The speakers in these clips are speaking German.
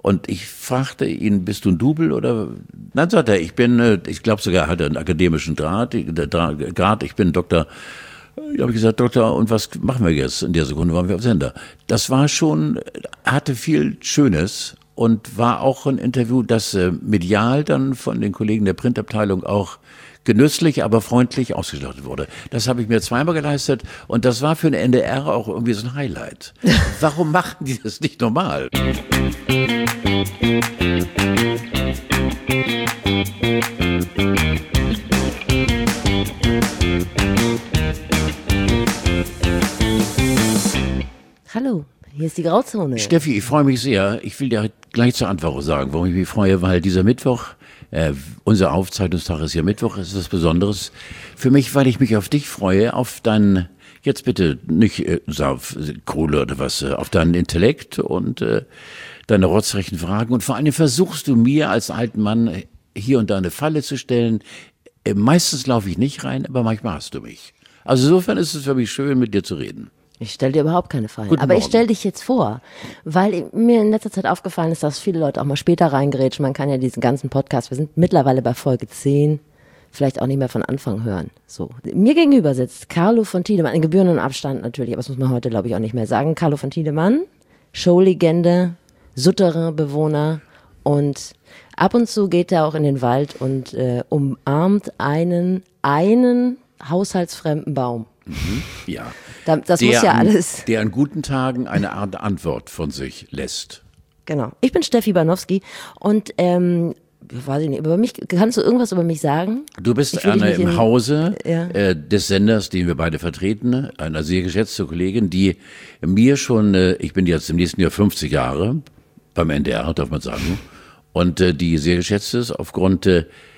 Und ich fragte ihn, bist du ein Double oder? Dann sagt er, ich glaube sogar, er hatte einen akademischen Grad, ich bin Doktor. Da habe ich gesagt, Doktor, und was machen wir jetzt? In der Sekunde waren wir auf Sender. Das war schon, hatte viel Schönes und war auch ein Interview, das medial dann von den Kollegen der Printabteilung auch genüsslich, aber freundlich ausgestattet wurde. Das habe ich mir zweimal geleistet und das war für den NDR auch irgendwie so ein Highlight. Warum machen die das nicht normal? Hallo, hier ist die Grauzone. Steffi, ich freue mich sehr. Ich will dir gleich zur Antwort sagen, warum ich mich freue, weil dieser Mittwoch, unser Aufzeichnungstag ist ja Mittwoch, ist was Besonderes für mich, weil ich mich auf dich freue, auf deinen, jetzt bitte nicht auf Kohle oder was, auf deinen Intellekt und deine rotzrechten Fragen und vor allem versuchst du mir als alten Mann hier und da eine Falle zu stellen. Meistens laufe ich nicht rein, aber manchmal hast du mich. Also insofern ist es für mich schön, mit dir zu reden. Ich stelle dir überhaupt keine Fallen. Guten Aber ich Morgen. stelle dich jetzt vor, weil mir in letzter Zeit aufgefallen ist, dass viele Leute auch mal später reingrätschen. Man kann ja diesen ganzen Podcast, wir sind mittlerweile bei Folge 10, vielleicht auch nicht mehr von Anfang hören. So. Mir gegenüber sitzt Carlo von Tiedemann, in gebührendem Abstand natürlich, aber das muss man heute, glaube ich, auch nicht mehr sagen. Carlo von Tiedemann, Showlegende, Souterrain-Bewohner und ab und zu geht er auch in den Wald und umarmt einen haushaltsfremden Baum. Ja. Das muss ja alles. Der an guten Tagen eine Art Antwort von sich lässt. Genau. Ich bin Steffi Banowski und weiß ich nicht, über mich, kannst du irgendwas über mich sagen? Du bist eine im Hause des Senders, den wir beide vertreten, eine sehr geschätzte Kollegin, die mir schon, ich bin jetzt im nächsten Jahr 50 Jahre beim NDR, darf man sagen, und die sehr geschätzt ist aufgrund,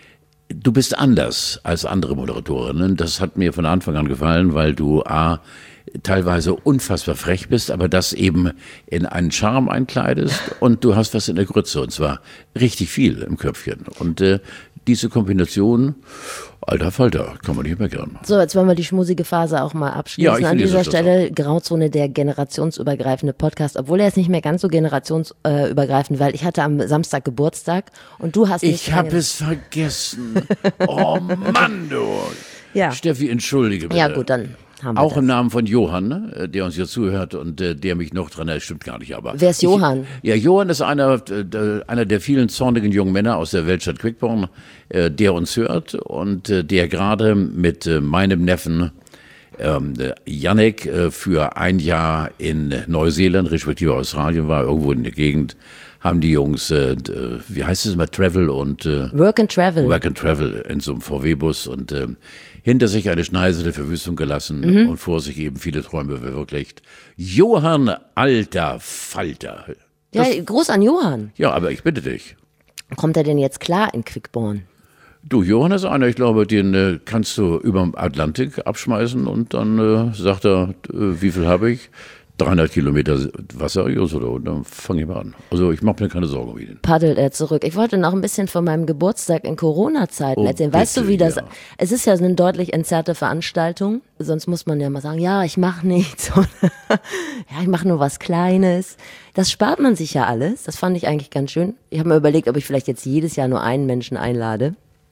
du bist anders als andere Moderatorinnen. Das hat mir von Anfang an gefallen, weil du teilweise unfassbar frech bist, aber das eben in einen Charme einkleidest und du hast was in der Grütze und zwar richtig viel im Köpfchen. Und diese Kombination, alter Falter, kann man nicht meckern. So, jetzt wollen wir die schmusige Phase auch mal abschließen. Ja, an dieser Stelle Grauzone, der generationsübergreifende Podcast, obwohl er ist nicht mehr ganz so generationsübergreifend, weil ich hatte am Samstag Geburtstag und du hast nicht. Ich habe es vergessen. Oh Mann, du. Ja. Steffi, entschuldige bitte. Ja gut, dann haben wir Auch das. im Namen von Johann, ne, der uns hier zuhört und der mich noch dran erinnert, stimmt gar nicht, aber. Wer ist Johann? Johann ist einer der vielen zornigen jungen Männer aus der Weltstadt Quickborn, der uns hört und der gerade mit meinem Neffen Yannick für ein Jahr in Neuseeland, respektive Australien war, irgendwo in der Gegend, haben die Jungs, wie heißt es immer, Travel und Work and Travel. Work and Travel in so einem VW-Bus und hinter sich eine Schneise der Verwüstung gelassen und vor sich eben viele Träume verwirklicht. Johann, alter Falter. Ja, Gruß an Johann. Ja, aber ich bitte dich. Kommt er denn jetzt klar in Quickborn? Du, Johann ist einer, ich glaube, den kannst du über dem Atlantik abschmeißen und dann sagt er, wie viel habe ich? 300 Kilometer Wasser, oder dann fange ich mal an. Also ich mache mir keine Sorgen um ihn. Paddelt er zurück. Ich wollte noch ein bisschen von meinem Geburtstag in Corona-Zeiten erzählen. Weißt bitte, du, wie das, ja. Es ist ja eine deutlich entzerrte Veranstaltung. Sonst muss man ja mal sagen, ja, ich mache nichts. Oder, ja, ich mache nur was Kleines. Das spart man sich ja alles. Das fand ich eigentlich ganz schön. Ich habe mir überlegt, ob ich vielleicht jetzt jedes Jahr nur einen Menschen einlade.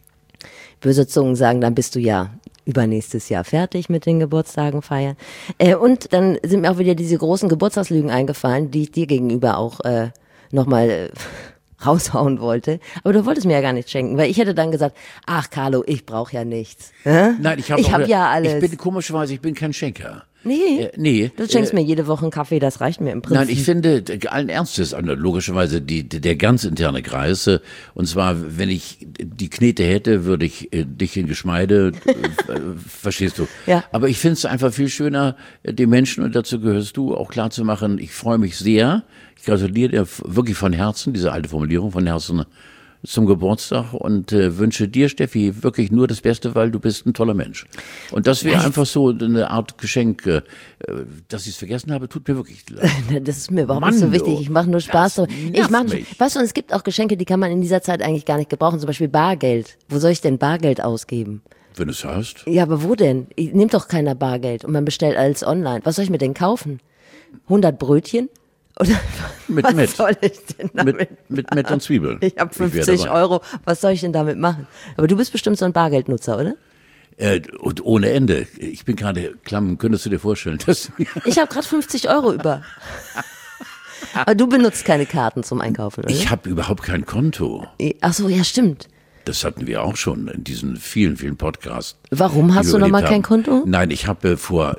Böse Zungen sagen, dann bist du ja übernächstes Jahr fertig mit den Geburtstagen feiern. Und dann sind mir auch wieder diese großen Geburtstagslügen eingefallen, die ich dir gegenüber auch nochmal raushauen wollte. Aber du wolltest mir ja gar nichts schenken, weil ich hätte dann gesagt, ach Carlo, ich brauche ja nichts. Nein, ich hab ja alles. Ich bin komischerweise, ich bin kein Schenker. Nee, Nee. du schenkst mir jede Woche einen Kaffee, das reicht mir im Prinzip. Nein, ich finde, allen Ernstes, logischerweise der ganz interne Kreis, und zwar, wenn ich die Knete hätte, würde ich dich in Geschmeide, verstehst du? Ja. Aber ich finde es einfach viel schöner, den Menschen, und dazu gehörst du, auch klar zu machen, ich freue mich sehr, ich gratuliere dir wirklich von Herzen, diese alte Formulierung, von Herzen zum Geburtstag und wünsche dir, Steffi, wirklich nur das Beste, weil du bist ein toller Mensch. Und das wäre einfach so eine Art Geschenk, dass ich es vergessen habe, tut mir wirklich leid. Das ist mir überhaupt nicht so wichtig. Ich mache nur Spaß. Weißt du, und es gibt auch Geschenke, die kann man in dieser Zeit eigentlich gar nicht gebrauchen. Zum Beispiel Bargeld. Wo soll ich denn Bargeld ausgeben? Wenn du es hast. Ja, aber wo denn? Nimmt doch keiner Bargeld und man bestellt alles online. Was soll ich mir denn kaufen? 100 Brötchen? Oder was Mit. soll ich denn damit Mit und Zwiebeln. Ich habe 50 Euro, was soll ich denn damit machen? Aber du bist bestimmt so ein Bargeldnutzer, oder? Und ohne Ende. Ich bin gerade klamm, könntest du dir vorstellen, dass Ich habe gerade 50 Euro über. Aber du benutzt keine Karten zum Einkaufen, oder? ich habe überhaupt kein Konto. Ach so, ja, stimmt. Das hatten wir auch schon in diesen vielen, vielen Podcasts. Warum hast du nochmal kein Konto? Nein, ich habe vor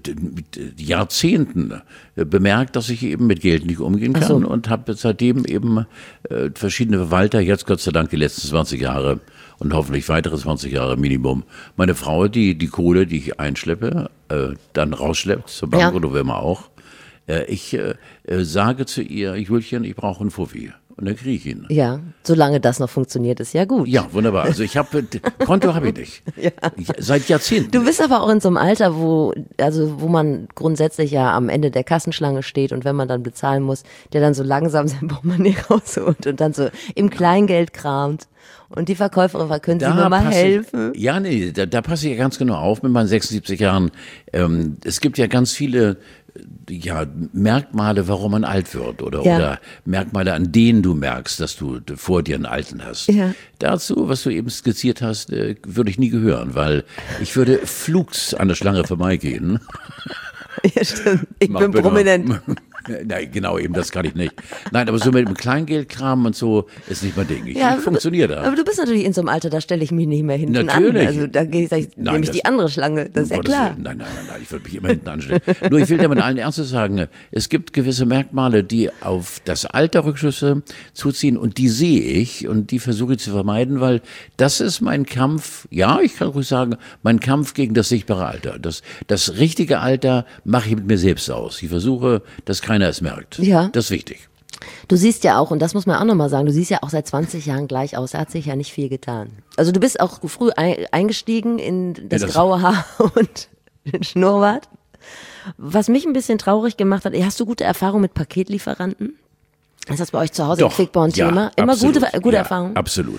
Jahrzehnten bemerkt, dass ich eben mit Geld nicht umgehen kann und habe seitdem eben verschiedene Verwalter, jetzt Gott sei Dank die letzten 20 Jahre und hoffentlich weitere 20 Jahre Minimum. Meine Frau, die Kohle, die ich einschleppe, dann rausschleppt, zur Bank oder wo immer auch. Ich sage zu ihr, Julchen, ich brauche einen Fuffi. Und dann kriege ich ihn. Ja, solange das noch funktioniert, ist ja gut. Ja, wunderbar. Also Konto habe ich nicht. Ja. Seit Jahrzehnten. Du bist aber auch in so einem Alter, wo man grundsätzlich ja am Ende der Kassenschlange steht und wenn man dann bezahlen muss, der dann so langsam sein Portemonnaie rausholt und dann so im Kleingeld kramt. Und die Verkäuferin, können Sie mir mal helfen? Ja, nee, da passe ich ja ganz genau auf mit meinen 76 Jahren. Es gibt ja ganz viele Merkmale, warum man alt wird oder Merkmale, an denen du merkst, dass du vor dir einen Alten hast. Ja. Dazu, was du eben skizziert hast, würde ich nie gehören, weil ich würde flugs an der Schlange vorbeigehen. Ja, stimmt. Ich bin prominent. Nein, genau, eben, das kann ich nicht. Nein, aber so mit dem Kleingeldkram und so ist nicht mein Ding. Ich funktioniere da. Aber du bist natürlich in so einem Alter, da stelle ich mich nicht mehr hinten natürlich an. Also da nehme ich die andere Schlange, das ist ja klar. Nein, ich würde mich immer hinten anstellen. Nur ich will damit allen Ernstes sagen, es gibt gewisse Merkmale, die auf das Alter Rückschlüsse zuziehen und die sehe ich und die versuche ich zu vermeiden, weil das ist mein Kampf, ja, ich kann ruhig sagen, mein Kampf gegen das sichtbare Alter. Das richtige Alter mache ich mit mir selbst aus. Ich versuche, dass keiner es merkt. Ja. Das ist wichtig. Du siehst ja auch, und das muss man auch nochmal sagen, du siehst ja auch seit 20 Jahren gleich aus. Da hat sich ja nicht viel getan. Also du bist auch früh eingestiegen in das graue Haar und den Schnurrbart. Was mich ein bisschen traurig gemacht hat, hast du gute Erfahrungen mit Paketlieferanten? Ist das bei euch zu Hause ein Quickborn-Thema? Ja, immer absolut. gute Erfahrungen? Absolut.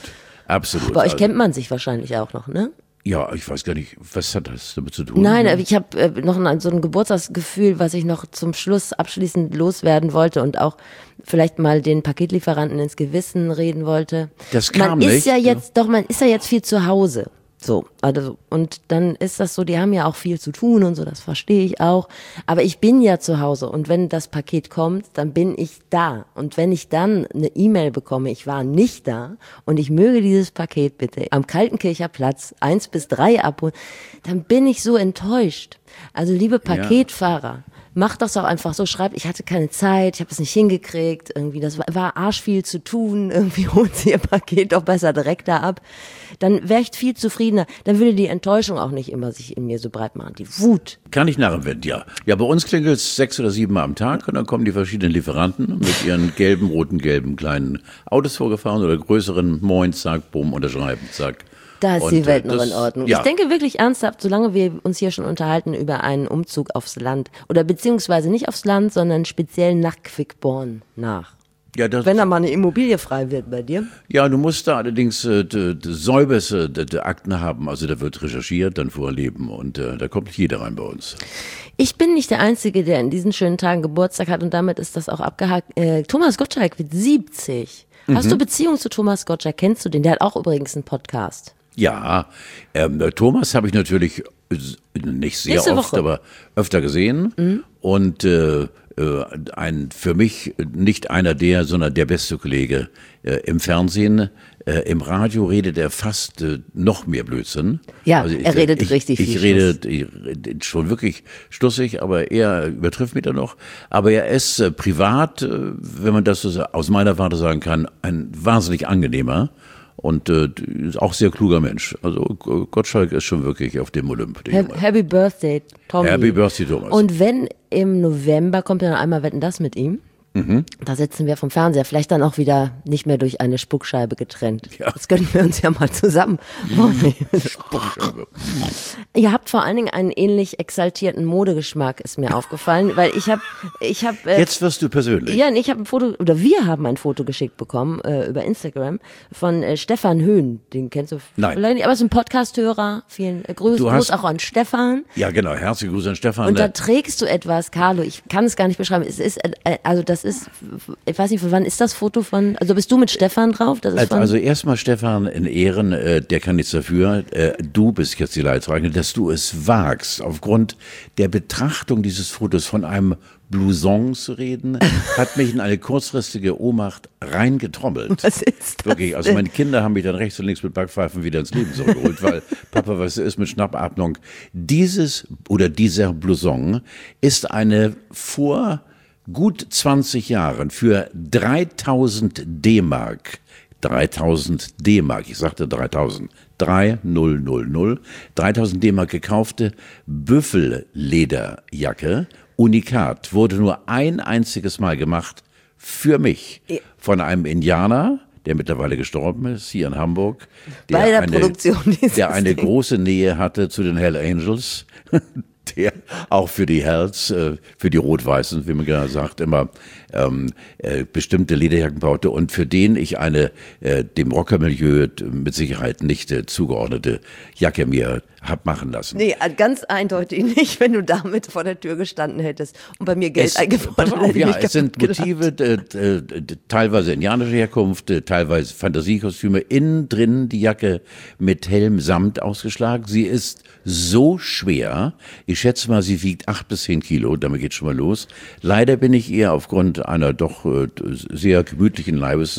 Bei euch kennt man sich wahrscheinlich auch noch, ne? Ja, ich weiß gar nicht, was hat das damit zu tun? Nein, ich habe noch so ein Geburtstagsgefühl, was ich noch zum Schluss abschließend loswerden wollte und auch vielleicht mal den Paketlieferanten ins Gewissen reden wollte. Das kam man ist nicht. Ja jetzt, doch, man ist ja jetzt viel zu Hause. So, also, und dann ist das so, die haben ja auch viel zu tun und so, das verstehe ich auch. Aber ich bin ja zu Hause und wenn das Paket kommt, dann bin ich da. Und wenn ich dann eine E-Mail bekomme, ich war nicht da und ich möge dieses Paket bitte am Kaltenkircher Platz 1 bis 3 abholen, dann bin ich so enttäuscht. Also liebe Paketfahrer, macht das auch einfach so, schreibt, ich hatte keine Zeit, ich habe es nicht hingekriegt, irgendwie, das war arschviel zu tun, irgendwie holt sie ihr Paket doch besser direkt da ab. Dann wäre ich viel zufriedener, dann würde die Enttäuschung auch nicht immer sich in mir so breit machen, die Wut. Kann ich nachempfinden, ja. Ja, bei uns klingelt es 6 oder 7 Mal am Tag und dann kommen die verschiedenen Lieferanten mit ihren gelben, roten, gelben kleinen Autos vorgefahren oder größeren, moin, zack, bumm, unterschreiben, zack. Da ist die Welt noch in Ordnung. Ja. Ich denke wirklich ernsthaft, solange wir uns hier schon unterhalten über einen Umzug aufs Land oder beziehungsweise nicht aufs Land, sondern speziell nach Quickborn nach. Ja, wenn da mal eine Immobilie frei wird bei dir. Ja, du musst da allerdings säuberste Akten haben. Also da wird recherchiert, dann vorleben und da kommt jeder rein bei uns. Ich bin nicht der Einzige, der in diesen schönen Tagen Geburtstag hat und damit ist das auch abgehakt. Thomas Gottschalk wird 70. Hast du Beziehung zu Thomas Gottschalk? Kennst du den? Der hat auch übrigens einen Podcast. Ja, Thomas habe ich natürlich nicht sehr oft, aber öfter gesehen und für mich nicht einer der, sondern der beste Kollege im Fernsehen. Im Radio redet er fast noch mehr Blödsinn. Ja, also er redet richtig viel. Ich rede schon wirklich stussig, aber er übertrifft mich da noch. Aber er ist privat, wenn man das so aus meiner Warte sagen kann, ein wahnsinnig angenehmer und auch sehr kluger Mensch. Also Gottschalk ist schon wirklich auf dem Olymp. Happy Birthday, Tommy. Happy Birthday, Thomas. Und wenn im November kommt ja noch einmal Wetten, das mit ihm. Da sitzen wir vom Fernseher, vielleicht dann auch wieder nicht mehr durch eine Spuckscheibe getrennt. Ja. Das können wir uns ja mal zusammen machen. Ihr habt vor allen Dingen einen ähnlich exaltierten Modegeschmack, ist mir aufgefallen, weil ich habe jetzt wirst du persönlich. Ja, und ich habe wir haben ein Foto geschickt bekommen über Instagram von Stefan Höhn, den kennst du vielleicht nicht, aber es ist ein Podcast-Hörer. Vielen Gruß auch an Stefan. Ja, genau, herzlichen Gruß an Stefan. Und da trägst du etwas, Carlo, ich kann es gar nicht beschreiben. Es ist, also das ist, ich weiß nicht, von wann ist das Foto von, also bist du mit Stefan drauf? Das ist also erstmal Stefan in Ehren, der kann nichts dafür. Du bist jetzt die Leidtragende, dass du es wagst, aufgrund der Betrachtung dieses Fotos von einem Blouson zu reden, hat mich in eine kurzfristige Ohnmacht reingetrommelt. Was ist das? Wirklich, also meine Kinder haben mich dann rechts und links mit Backpfeifen wieder ins Leben zurückgeholt, weil Papa, was ist mit Schnappatmung? Dieser Blouson ist eine vor gut 20 Jahren für 3000 D-Mark, ich sagte 3000, 3000 D-Mark gekaufte Büffellederjacke, Unikat, wurde nur ein einziges Mal gemacht für mich von einem Indianer, der mittlerweile gestorben ist, hier in Hamburg, der eine große Nähe hatte zu den Hell Angels, der auch für die Hells, für die Rot-Weißen, wie man gerne sagt, immer bestimmte Lederjacken baute und für den ich eine dem Rockermilieu mit Sicherheit nicht zugeordnete Jacke mir hab machen lassen. Nee, ganz eindeutig nicht, wenn du damit vor der Tür gestanden hättest und bei mir Geld eingefordert hättest. Ja, es sind Motive, teilweise indianische Herkunft, teilweise Fantasiekostüme, innen drin die Jacke mit hellem Samt ausgeschlagen. Sie ist so schwer, ich schätze mal, sie wiegt 8 bis 10 Kilo, damit geht's schon mal los. Leider bin ich ihr aufgrund einer doch sehr gemütlichen Leibes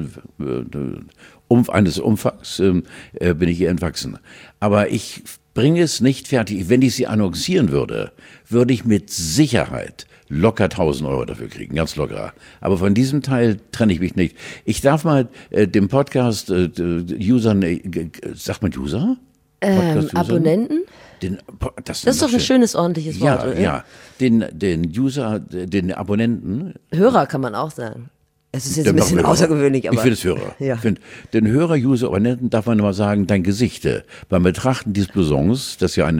eines Umfangs bin ich ihr entwachsen. Aber ich bringe es nicht fertig. Wenn ich sie annoncieren würde, würde ich mit Sicherheit locker 1.000 Euro dafür kriegen, ganz locker. Aber von diesem Teil trenne ich mich nicht. Ich darf mal dem Podcast Usern, sagt man User? Abonnenten? Das ist doch ein schönes, ordentliches Wort, oder? Ja, den User, den Abonnenten. Hörer kann man auch sagen. Es ist jetzt ein bisschen außergewöhnlich, aber. Ich finde es Hörer. Ja. Den Hörer, User, Abonnenten darf man immer sagen, dein Gesicht. Beim Betrachten dieses Blousons, das ja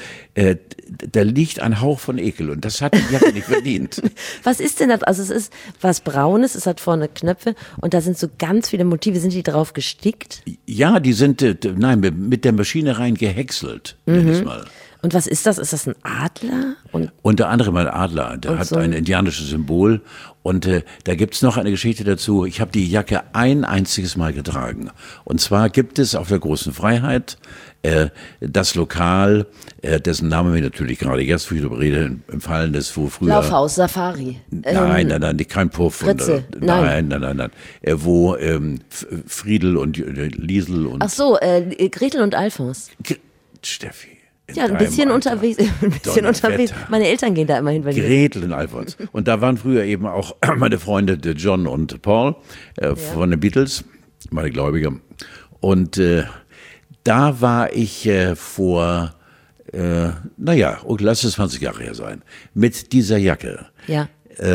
da liegt ein Hauch von Ekel und das hat die Jacke nicht verdient. Was ist denn das? Also es ist was Braunes, es hat vorne Knöpfe und da sind so ganz viele Motive. Sind die drauf gestickt? Ja, die sind, mit der Maschine rein gehäckselt, nenn ich's mal. Und was ist das? Ist das ein Adler? Unter anderem ein Adler, der hat so ein indianisches Symbol. Und da gibt's noch eine Geschichte dazu. Ich habe die Jacke ein einziges Mal getragen. Und zwar gibt es auf der Großen Freiheit das Lokal, dessen Name mir natürlich gerade jetzt, wo ich darüber rede, empfallen ist, wo früher... Laufhaus, Safari. Nein, kein Puff. Fritze. Nein. Wo Friedel und Liesel und... Ach so, Gretel und Alfons. Steffi. Ja, ein bisschen unterwegs. Meine Eltern gehen da immer hin. Gretel und Alfons. Und da waren früher eben auch meine Freunde John und Paul von den Beatles, meine Gläubige. Und da war ich vor, lass es 20 Jahre her sein, mit dieser Jacke. Ja.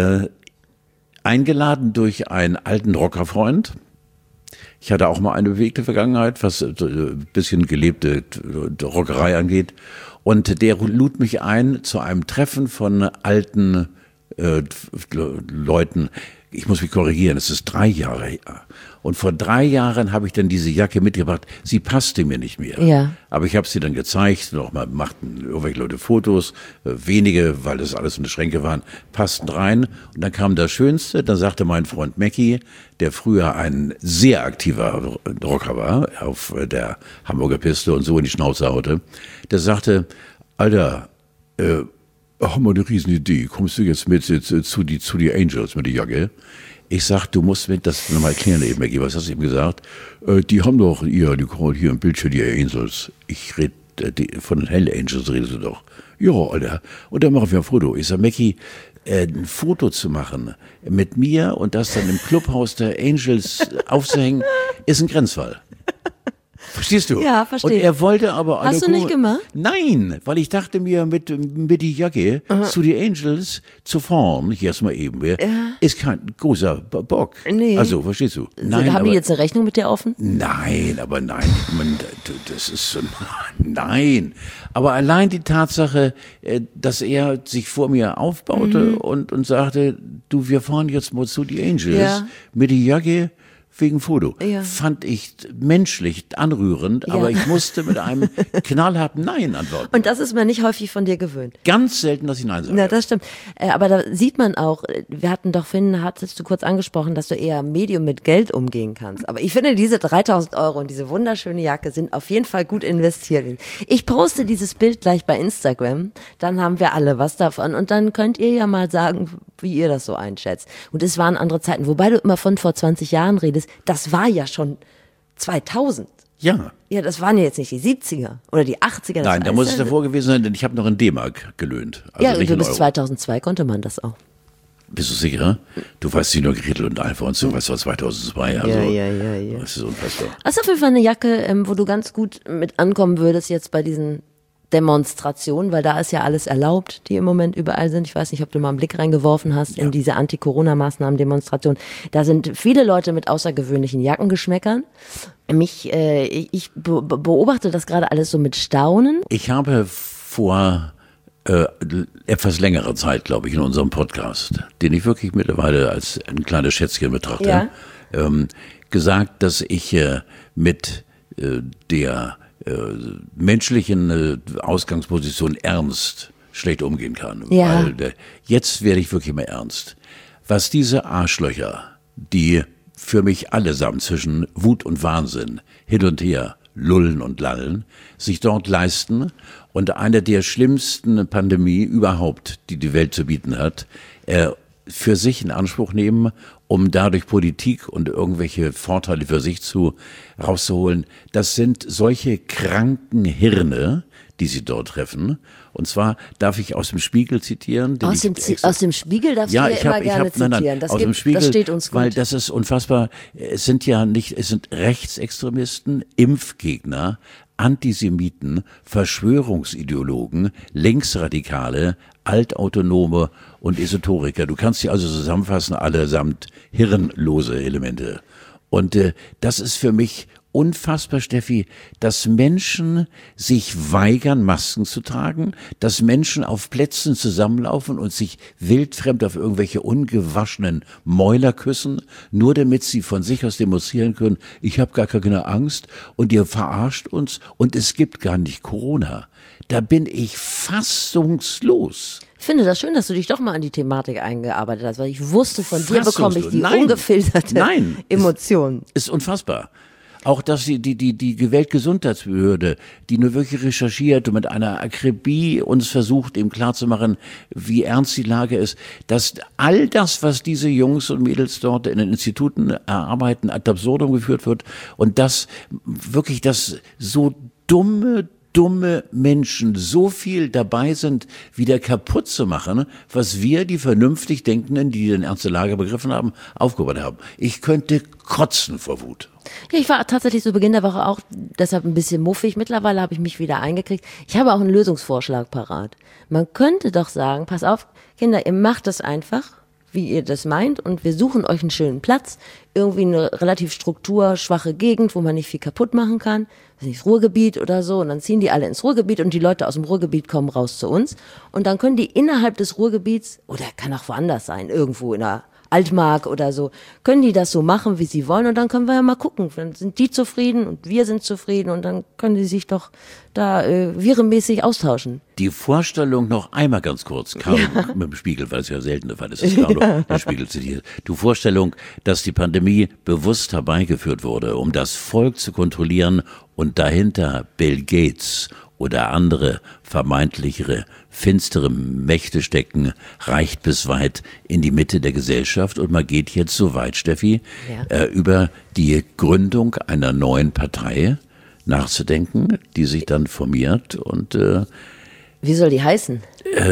Eingeladen durch einen alten Rockerfreund. Ich hatte auch mal eine bewegte Vergangenheit, was ein bisschen gelebte Rockerei angeht. Und der lud mich ein zu einem Treffen von alten Leuten. Ich muss mich korrigieren, es ist 3 Jahre her. Und vor 3 Jahren habe ich dann diese Jacke mitgebracht. Sie passte mir nicht mehr. Ja. Aber ich habe sie dann gezeigt. Nochmal machten irgendwelche Leute Fotos. Wenige, weil das alles in der Schränke waren, passten rein. Und dann kam das Schönste. Dann sagte mein Freund Mackie, der früher ein sehr aktiver Rocker war, auf der Hamburger Piste und so in die Schnauze haute, der sagte, Alter, haben wir eine Riesenidee. Kommst du jetzt mit zu die Angels mit der Jacke? Ich sag, du musst mir das nochmal erklären eben, Maggie. Was hast du ihm gesagt? Die haben doch hier im Bildschirm die Angels. Ich rede von den Hell Angels redest du doch. Ja, Alter. Und dann machen wir ein Foto. Ich sag, Maggie, ein Foto zu machen mit mir und das dann im Clubhaus der Angels aufzuhängen, ist ein Grenzfall. Verstehst du? Ja, verstehe. Und er wollte aber... Hast du nicht gemacht? Nein, weil ich dachte mir, mit die Jacke zu die Angels zu fahren, hier erstmal eben, ist kein großer Bock. Nee. Also, verstehst du? Nein, haben die jetzt eine Rechnung mit dir offen? Nein, das ist so... Nein. Aber allein die Tatsache, dass er sich vor mir aufbaute und sagte, du, wir fahren jetzt mal zu die Angels mit die Jacke, wegen Foto. Ja. Fand ich menschlich anrührend, aber ich musste mit einem knallharten Nein antworten. Und das ist mir nicht häufig von dir gewöhnt. Ganz selten, dass ich Nein sage. Ja, das stimmt. Aber da sieht man auch, wir hatten doch, Finn, hattest du kurz angesprochen, dass du eher Medium mit Geld umgehen kannst. Aber ich finde, diese 3.000 € und diese wunderschöne Jacke sind auf jeden Fall gut investiert. Ich poste dieses Bild gleich bei Instagram, dann haben wir alle was davon und dann könnt ihr ja mal sagen, wie ihr das so einschätzt. Und es waren andere Zeiten, wobei du immer von vor 20 Jahren redest, das war ja schon 2000. Ja. Ja, das waren ja jetzt nicht die 70er oder die 80er. Nein, da muss es davor gewesen sein, denn ich habe noch in D-Mark gelöhnt. Also ja, nicht bis 2002 konnte man das auch. Bist du sicher? Du weißt nicht nur Gretel und Alfons, du weißt war 2002. Also, ja. Das ist unfassbar. Das ist auf jeden Fall eine Jacke, wo du ganz gut mit ankommen würdest jetzt bei diesen Demonstrationen, weil da ist ja alles erlaubt, die im Moment überall sind. Ich weiß nicht, ob du mal einen Blick reingeworfen hast in diese Anti-Corona-Maßnahmen-Demonstration. Da sind viele Leute mit außergewöhnlichen Jackengeschmäckern. Ich beobachte das gerade alles so mit Staunen. Ich habe vor etwas längerer Zeit, glaube ich, in unserem Podcast, den ich wirklich mittlerweile als ein kleines Schätzchen betrachte, gesagt, dass ich mit der menschlichen Ausgangsposition ernst schlecht umgehen kann. Ja. Weil jetzt werde ich wirklich mal ernst. Was diese Arschlöcher, die für mich allesamt zwischen Wut und Wahnsinn hin und her lullen und lallen, sich dort leisten und eine der schlimmsten Pandemie überhaupt, die die Welt zu bieten hat, für sich in Anspruch nehmen, um dadurch Politik und irgendwelche Vorteile für sich rauszuholen. Das sind solche kranken Hirne, die sie dort treffen. Und zwar darf ich aus dem Spiegel zitieren. Aus dem Spiegel darfst du ja immer gerne zitieren. Aus dem Spiegel, das steht uns gut. Weil das ist unfassbar. Es sind Rechtsextremisten, Impfgegner, Antisemiten, Verschwörungsideologen, Linksradikale, Altautonome und Esoteriker. Du kannst sie also zusammenfassen, allesamt hirnlose Elemente. Und das ist für mich unfassbar, Steffi, dass Menschen sich weigern, Masken zu tragen, dass Menschen auf Plätzen zusammenlaufen und sich wildfremd auf irgendwelche ungewaschenen Mäuler küssen, nur damit sie von sich aus demonstrieren können, ich habe gar keine Angst und ihr verarscht uns und es gibt gar nicht Corona. Da bin ich fassungslos. Ich finde das schön, dass du dich doch mal an die Thematik eingearbeitet hast, weil ich wusste, von dir bekomme ich die ungefilterte Emotion. Ist unfassbar. Auch, dass die Weltgesundheitsbehörde, die nur wirklich recherchiert und mit einer Akribie uns versucht, eben klarzumachen, wie ernst die Lage ist, dass all das, was diese Jungs und Mädels dort in den Instituten erarbeiten, ad absurdum geführt wird und dass wirklich das so dumme Menschen so viel dabei sind, wieder kaputt zu machen, was wir, die vernünftig Denkenden, die den Ernst der Lage begriffen haben, aufgebaut haben. Ich könnte kotzen vor Wut. Ja, ich war tatsächlich zu Beginn der Woche auch deshalb ein bisschen muffig. Mittlerweile habe ich mich wieder eingekriegt. Ich habe auch einen Lösungsvorschlag parat. Man könnte doch sagen, pass auf, Kinder, ihr macht das einfach, wie ihr das meint und wir suchen euch einen schönen Platz, irgendwie eine relativ strukturschwache Gegend, wo man nicht viel kaputt machen kann, weiß nicht, Ruhrgebiet oder so und dann ziehen die alle ins Ruhrgebiet und die Leute aus dem Ruhrgebiet kommen raus zu uns und dann können die innerhalb des Ruhrgebiets, oder kann auch woanders sein, irgendwo in der Altmark oder so, können die das so machen, wie sie wollen und dann können wir ja mal gucken, dann sind die zufrieden und wir sind zufrieden und dann können die sich doch da virenmäßig austauschen. Die Vorstellung noch einmal ganz kurz, Carlo, mit dem Spiegel, weil es ja selten der Fall ist, dass Carlo der Spiegel zitiert. Die Vorstellung, dass die Pandemie bewusst herbeigeführt wurde, um das Volk zu kontrollieren und dahinter Bill Gates oder andere vermeintlichere, finstere Mächte stecken, reicht bis weit in die Mitte der Gesellschaft. Und man geht jetzt so weit, Steffi, über die Gründung einer neuen Partei nachzudenken, die sich dann formiert. Und wie soll die heißen?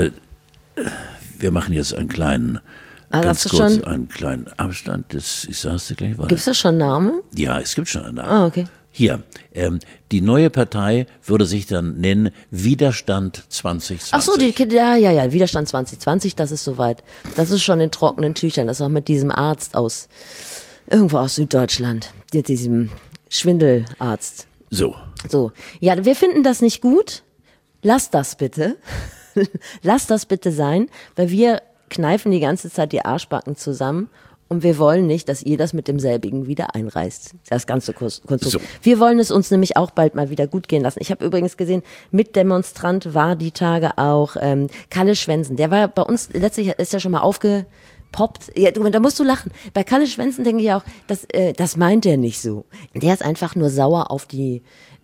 Wir machen jetzt einen kleinen, einen kleinen Abstand. Ich sag's dir gleich weiter. Gibt's da schon einen Namen? Ja, es gibt schon einen Namen. Ah, okay. Hier, die neue Partei würde sich dann nennen Widerstand 2020. Ach so, ja, Widerstand 2020, das ist soweit. Das ist schon in trockenen Tüchern. Das ist auch mit diesem Arzt irgendwo aus Süddeutschland, diesem Schwindelarzt. So. Ja, wir finden das nicht gut. Lass das bitte. Lass das bitte sein, weil wir kneifen die ganze Zeit die Arschbacken zusammen Und wir wollen nicht, dass ihr das mit demselbigen wieder einreißt. Das ganze Konstrukt. So. Wir wollen es uns nämlich auch bald mal wieder gut gehen lassen. Ich habe übrigens gesehen, Mitdemonstrant war die Tage auch Kalle Schwensen. Der war bei uns, letztlich ist ja schon mal aufgepoppt. Ja, da musst du lachen. Bei Kalle Schwensen denke ich auch, das meint er nicht so. Der ist einfach nur sauer auf die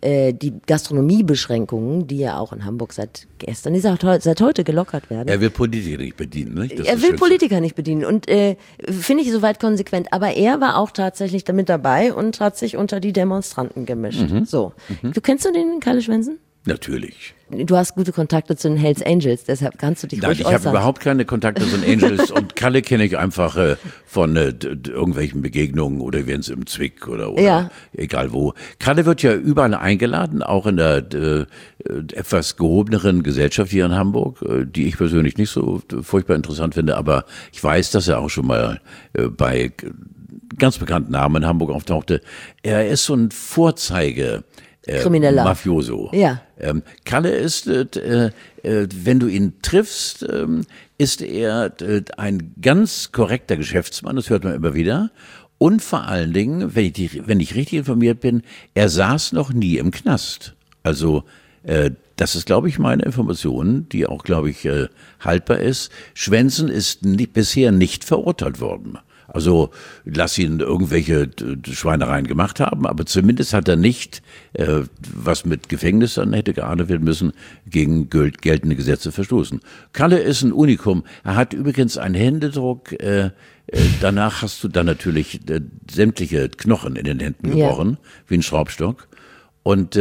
Gastronomiebeschränkungen, die ja auch in Hamburg seit heute gelockert werden. Er will Politiker nicht bedienen, nicht? Er will Politiker nicht bedienen und finde ich soweit konsequent. Aber er war auch tatsächlich damit dabei und hat sich unter die Demonstranten gemischt. So. Du kennst den Kalle Schwensen? Natürlich. Du hast gute Kontakte zu den Hells Angels, deshalb kannst du dich ruhig äußern. Nein, ich habe überhaupt keine Kontakte zu den Angels und Kalle kenne ich einfach von irgendwelchen Begegnungen oder Events im Zwick oder ja. Egal wo. Kalle wird ja überall eingeladen, auch in der etwas gehobeneren Gesellschaft hier in Hamburg, die ich persönlich nicht so furchtbar interessant finde, aber ich weiß, dass er auch schon mal bei ganz bekannten Namen in Hamburg auftauchte. Er ist so ein Krimineller. Mafioso. Ja. Kalle ist, wenn du ihn triffst, ist er ein ganz korrekter Geschäftsmann, das hört man immer wieder. Und vor allen Dingen, wenn ich richtig informiert bin, er saß noch nie im Knast. Also das ist, glaube ich, meine Information, die auch, glaube ich, haltbar ist. Schwensen ist bisher nicht verurteilt worden. Also lass ihn irgendwelche Schweinereien gemacht haben, aber zumindest hat er nicht, was mit Gefängnis dann hätte geahndet werden müssen, gegen geltende Gesetze verstoßen. Kalle ist ein Unikum. Er hat übrigens einen Händedruck. Danach hast du dann natürlich sämtliche Knochen in den Händen gebrochen, wie ein Schraubstock. Und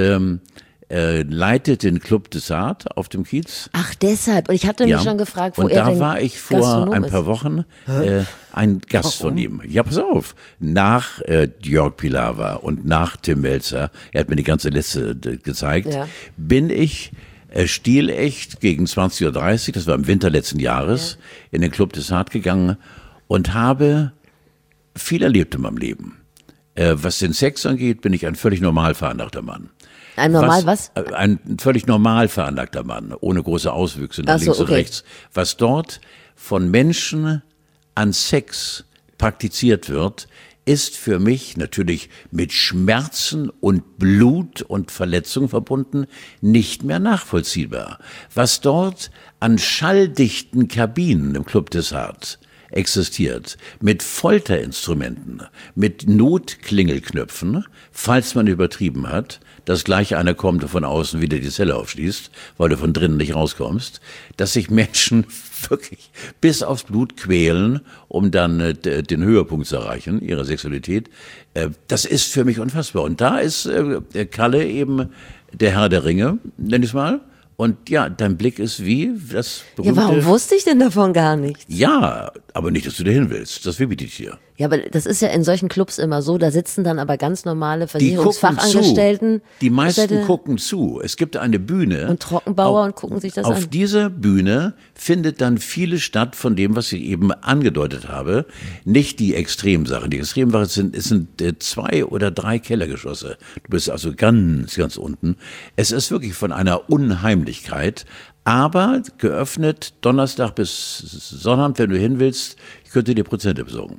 leitet den Club des Art auf dem Kiez. Ach, deshalb. Und ich hatte mich schon gefragt, wo und er da denn war ich vor ein paar Wochen ein Gast von ihm. Ja, pass auf. Nach Jörg Pilawa und nach Tim Melzer, er hat mir die ganze Liste gezeigt, bin ich stilecht gegen 20:30 Uhr, das war im Winter letzten Jahres, in den Club des Art gegangen und habe viel erlebt in meinem Leben. Was den Sex angeht, bin ich ein völlig normal veranlagter Mann. Ein was? Ein völlig normal veranlagter Mann, ohne große Auswüchse nach links und rechts. Was dort von Menschen an Sex praktiziert wird, ist für mich natürlich mit Schmerzen und Blut und Verletzung verbunden, nicht mehr nachvollziehbar. Was dort an schalldichten Kabinen im Club des Art existiert, mit Folterinstrumenten, mit Notklingelknöpfen, falls man übertrieben hat, dass gleich einer kommt und von außen wieder die Zelle aufschließt, weil du von drinnen nicht rauskommst, dass sich Menschen wirklich bis aufs Blut quälen, um dann den Höhepunkt zu erreichen, ihrer Sexualität. Das ist für mich unfassbar. Und da ist Kalle eben der Herr der Ringe, nenn ich es mal. Und ja, dein Blick ist wie das berühmte... Ja, warum wusste ich denn davon gar nichts? Ja, aber nicht, dass du dahin willst. Das verbiete ich dir. Ja, aber das ist ja in solchen Clubs immer so, da sitzen dann aber ganz normale Versicherungsfachangestellten. Die meisten gucken zu. Es gibt eine Bühne. Und Trockenbauer und gucken sich das an. Auf dieser Bühne findet dann vieles statt von dem, was ich eben angedeutet habe. Nicht die Extremsachen. Die Extremsachen sind 2 oder 3 Kellergeschosse. Du bist also ganz, ganz unten. Es ist wirklich von einer Unheimlichkeit. Aber geöffnet Donnerstag bis Sonnabend, wenn du hin willst. Ich könnte dir Prozente besorgen.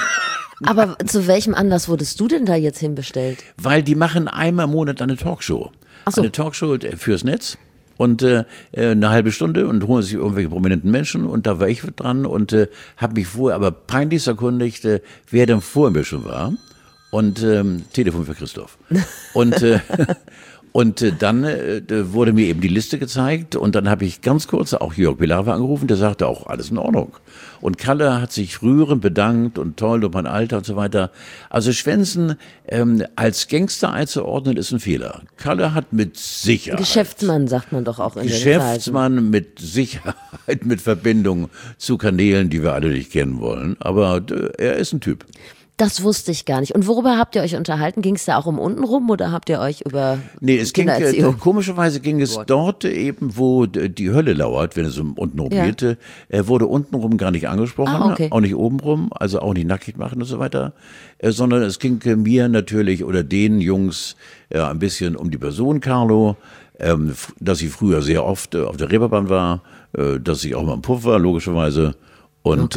Aber zu welchem Anlass wurdest du denn da jetzt hinbestellt? Weil die machen einmal im Monat eine Talkshow. Ach so. Eine Talkshow fürs Netz. Und eine halbe Stunde und holen sich irgendwelche prominenten Menschen. Und da war ich dran und habe mich vorher aber peinlich erkundigt, wer denn vor mir schon war. Und Telefon für Christoph. Und dann wurde mir eben die Liste gezeigt und dann habe ich ganz kurz auch Jörg Pilawa angerufen, der sagte auch, alles in Ordnung. Und Kalle hat sich rührend bedankt und toll und mein Alter und so weiter. Also Schwensen als Gangster einzuordnen ist ein Fehler. Kalle hat mit Sicherheit... Geschäftsmann sagt man doch auch in den Kreisen. Geschäftsmann mit Sicherheit, mit Verbindung zu Kanälen, die wir alle nicht kennen wollen. Aber er ist ein Typ. Das wusste ich gar nicht. Und worüber habt ihr euch unterhalten? Ging es da auch um untenrum oder habt ihr euch über komischerweise ging es dort eben, wo die Hölle lauert, wenn es um untenrum geht. Wurde untenrum gar nicht angesprochen, auch nicht obenrum, also auch nicht nackig machen und so weiter, sondern es ging mir natürlich oder den Jungs ein bisschen um die Person Carlo, dass ich früher sehr oft auf der Reeperbahn war, dass ich auch mal im Puff war, logischerweise. Und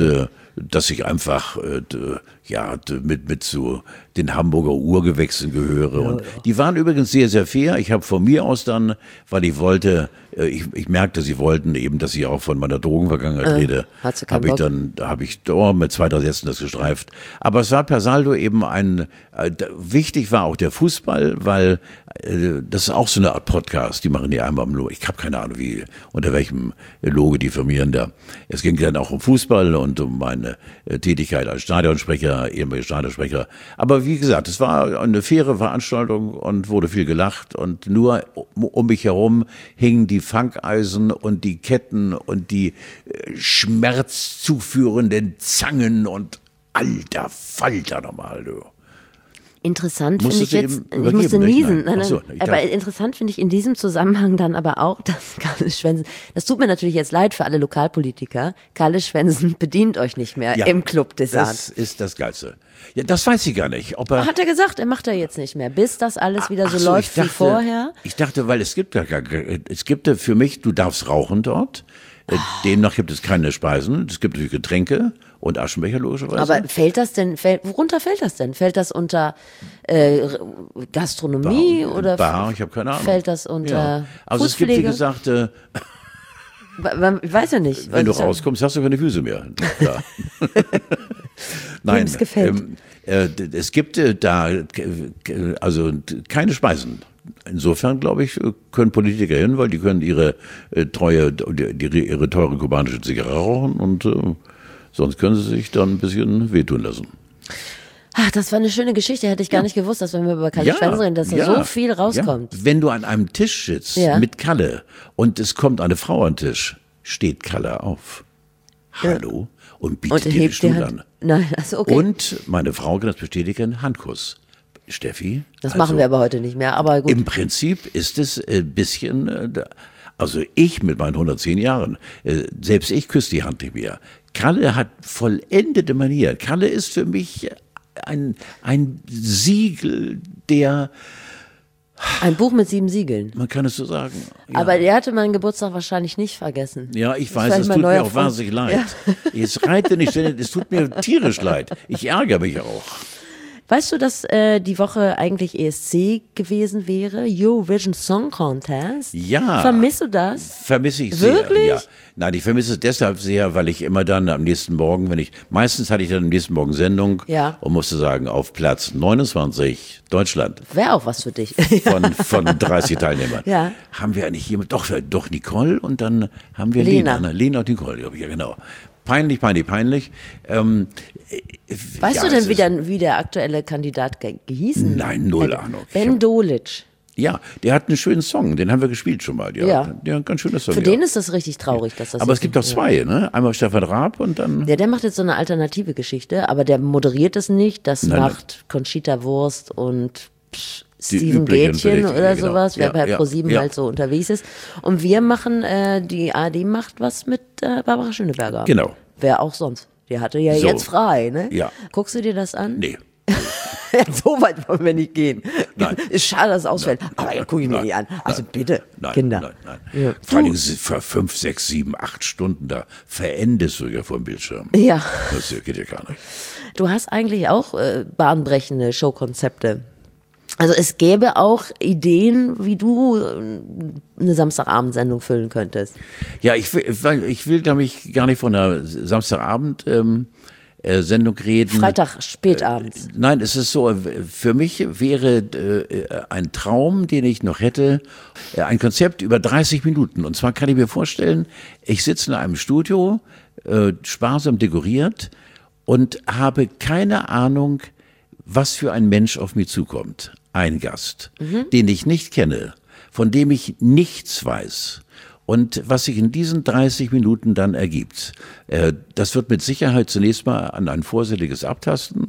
dass ich einfach mit zu den Hamburger Urgewächsen gehöre. Und die waren übrigens sehr, sehr fair. Ich habe von mir aus dann, weil ich wollte, ich merkte, sie wollten eben, dass ich auch von meiner Drogenvergangenheit rede, habe ich mit 2, 3 Sätzen das gestreift. Aber es war per Saldo eben wichtig war auch der Fußball, weil das ist auch so eine Art Podcast, die machen die einmal im Logo. Ich habe keine Ahnung, unter welchem Logo die firmieren da. Es ging dann auch um Fußball und um meine Tätigkeit als Stadionsprecher, ehemaliger Stadionsprecher. Aber wie gesagt, es war eine faire Veranstaltung und wurde viel gelacht und nur um mich herum hingen die Fangeisen und die Ketten und die schmerzzuführenden Zangen und alter Falter nochmal, du. Interessant finde ich jetzt, ich musste niesen, aber interessant finde ich in diesem Zusammenhang dann aber auch, dass Kalle Schwensen, das tut mir natürlich jetzt leid für alle Lokalpolitiker, Kalle Schwensen bedient euch nicht mehr im Club des Arts. Das ist das Geilste. Ja, das weiß ich gar nicht. Hat er gesagt, er macht er jetzt nicht mehr, bis das alles wieder so läuft wie vorher? Ich dachte, weil es gibt für mich, du darfst rauchen dort, demnach gibt es keine Speisen, es gibt natürlich Getränke und Aschenbecher logischerweise. Aber worunter fällt das denn? Fällt das unter Gastronomie oder Bar? Ich habe keine Ahnung. Fällt das unter Also Fußpflege? Es gibt, wie gesagt, ich weiß ja nicht. Wenn du rauskommst, hast du keine Füße mehr. Ja. Nein, es gefällt. Es gibt also keine Speisen. Insofern, glaube ich, können Politiker hin, weil die können ihre teure kubanische Zigarre rauchen und sonst können sie sich dann ein bisschen wehtun lassen. Ach, das war eine schöne Geschichte, hätte ich gar nicht gewusst, dass wenn wir über Kalle Schwensen reden, dass da so viel rauskommt. Ja. Wenn du an einem Tisch sitzt mit Kalle und es kommt eine Frau an den Tisch, steht Kalle auf. Hallo und bietet dir den Stuhl an. Nein, also okay. Und meine Frau kann das bestätigen, Handkuss. Steffi. Das machen wir aber heute nicht mehr, aber gut. Im Prinzip ist es ein bisschen, also ich mit meinen 110 Jahren, selbst ich küsse die Hand nicht mehr. Kalle hat vollendete Manieren. Kalle ist für mich ein Siegel der... Ein Buch mit 7 Siegeln. Man kann es so sagen. Ja. Aber der hatte meinen Geburtstag wahrscheinlich nicht vergessen. Ja, ich weiß, es tut mir auch wahnsinnig leid. Ja. Jetzt reite nicht, es tut mir tierisch leid. Ich ärgere mich auch. Weißt du, dass die Woche eigentlich ESC gewesen wäre? Eurovision Song Contest? Ja. Vermisst du das? Vermisse ich sehr. Wirklich? Ja. Nein, ich vermisse es deshalb sehr, weil ich immer dann am nächsten Morgen, meistens hatte ich dann am nächsten Morgen Sendung und musste sagen, auf Platz 29 Deutschland. Wäre auch was für dich. Von 30 Teilnehmern. Ja. Haben wir eigentlich jemand, doch Nicole und dann haben wir Lena und Nicole, glaube ich, ja genau. Peinlich. Weißt du denn, wie der aktuelle Kandidat gehießen? Nein, null Ahnung. Ben Dolic. Ja, der hat einen schönen Song, den haben wir gespielt schon mal. Der hat ein ganz schöner Song. Für den ist das richtig traurig, dass das. Aber es gibt auch 2, ne? Einmal Stefan Raab und dann. Ja, der macht jetzt so eine alternative Geschichte, aber der moderiert es nicht. Das macht Conchita Wurst und Steven Gätchen oder sowas, wer bei ProSieben halt so unterwegs ist. Und wir machen, die ARD macht was mit Barbara Schöneberger. Genau. Wer auch sonst. Die hatte ja jetzt frei, ne? Ja. Guckst du dir das an? Nee. So weit wollen wir nicht gehen. Nein. Ist schade, dass es ausfällt. Aber ja, gucke ich mir nicht an. Also bitte, Kinder. Nein. Ja. Vor allem für 5, 6, 7, 8 Stunden da verendest du ja vor dem Bildschirm. Ja. Das geht ja gar nicht. Du hast eigentlich auch bahnbrechende Showkonzepte. Also es gäbe auch Ideen, wie du eine Samstagabendsendung füllen könntest. Ja, ich will nämlich gar nicht von einer Samstagabend Sendung reden. Freitag, spätabends. Nein, es ist so, für mich wäre ein Traum, den ich noch hätte, ein Konzept über 30 Minuten. Und zwar kann ich mir vorstellen, ich sitze in einem Studio, sparsam dekoriert und habe keine Ahnung, was für ein Mensch auf mich zukommt. Ein Gast, den ich nicht kenne, von dem ich nichts weiß. Und was sich in diesen 30 Minuten dann ergibt, das wird mit Sicherheit zunächst mal an ein vorsichtiges Abtasten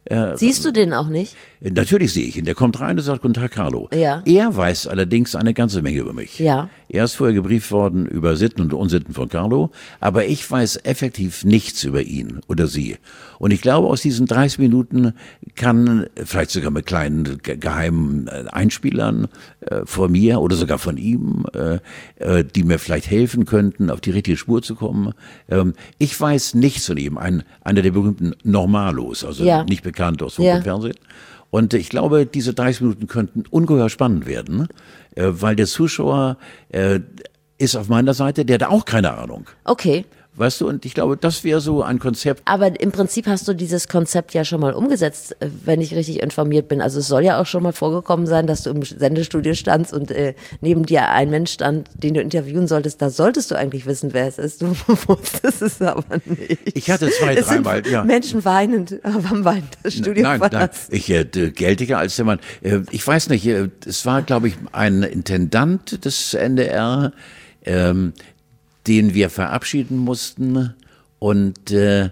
Siehst du den auch nicht? Natürlich sehe ich ihn. Der kommt rein und sagt, guten Tag, Carlo. Ja. Er weiß allerdings eine ganze Menge über mich. Ja. Er ist vorher gebrieft worden über Sitten und Unsitten von Carlo, aber ich weiß effektiv nichts über ihn oder sie. Und ich glaube, aus diesen 30 Minuten kann, vielleicht sogar mit kleinen geheimen Einspielern von mir oder sogar von ihm, die mir vielleicht helfen könnten, auf die richtige Spur zu kommen. Ich weiß nichts von ihm. Einer der berühmten Normalos, also nicht bekannt aus Funk und Fernsehen. Und ich glaube, diese 30 Minuten könnten ungeheuer spannend werden, weil der Zuschauer ist auf meiner Seite, der hat auch keine Ahnung. Okay. Weißt du, und ich glaube, das wäre so ein Konzept. Aber im Prinzip hast du dieses Konzept ja schon mal umgesetzt, wenn ich richtig informiert bin. Also es soll ja auch schon mal vorgekommen sein, dass du im Sendestudio standst und neben dir ein Mensch stand, den du interviewen solltest. Da solltest du eigentlich wissen, wer es ist. Du wusstest es aber nicht. Ich hatte dreimal, ja. Menschen weinend, haben weinend das Studio verlassen. Nein, ich gelte ja als der Mann. Ich weiß nicht, es war, glaube ich, ein Intendant des NDR, den wir verabschieden mussten und der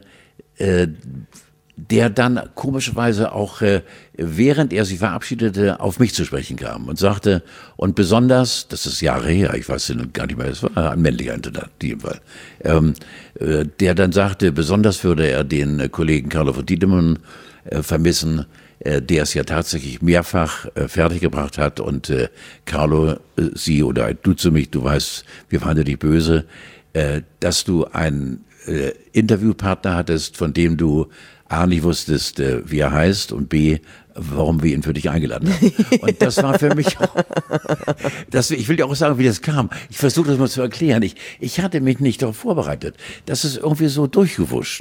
dann komischerweise auch, während er sich verabschiedete, auf mich zu sprechen kam und sagte, und besonders, das ist Jahre her, ich weiß gar nicht mehr, es war ein männlicher Intendant, in jedem Fall, der dann sagte, besonders würde er den Kollegen Carlo von Tiedemann vermissen, der es ja tatsächlich mehrfach fertiggebracht hat und Carlo, sie oder du zu mich, du weißt, wir waren ja nicht böse, dass du einen Interviewpartner hattest, von dem du A, nicht wusstest, wie er heißt und B, warum wir ihn für dich eingeladen haben. Und das war für mich auch, ich will dir auch sagen, wie das kam. Ich versuche das mal zu erklären. Ich hatte mich nicht darauf vorbereitet. Das ist irgendwie so durchgewuscht.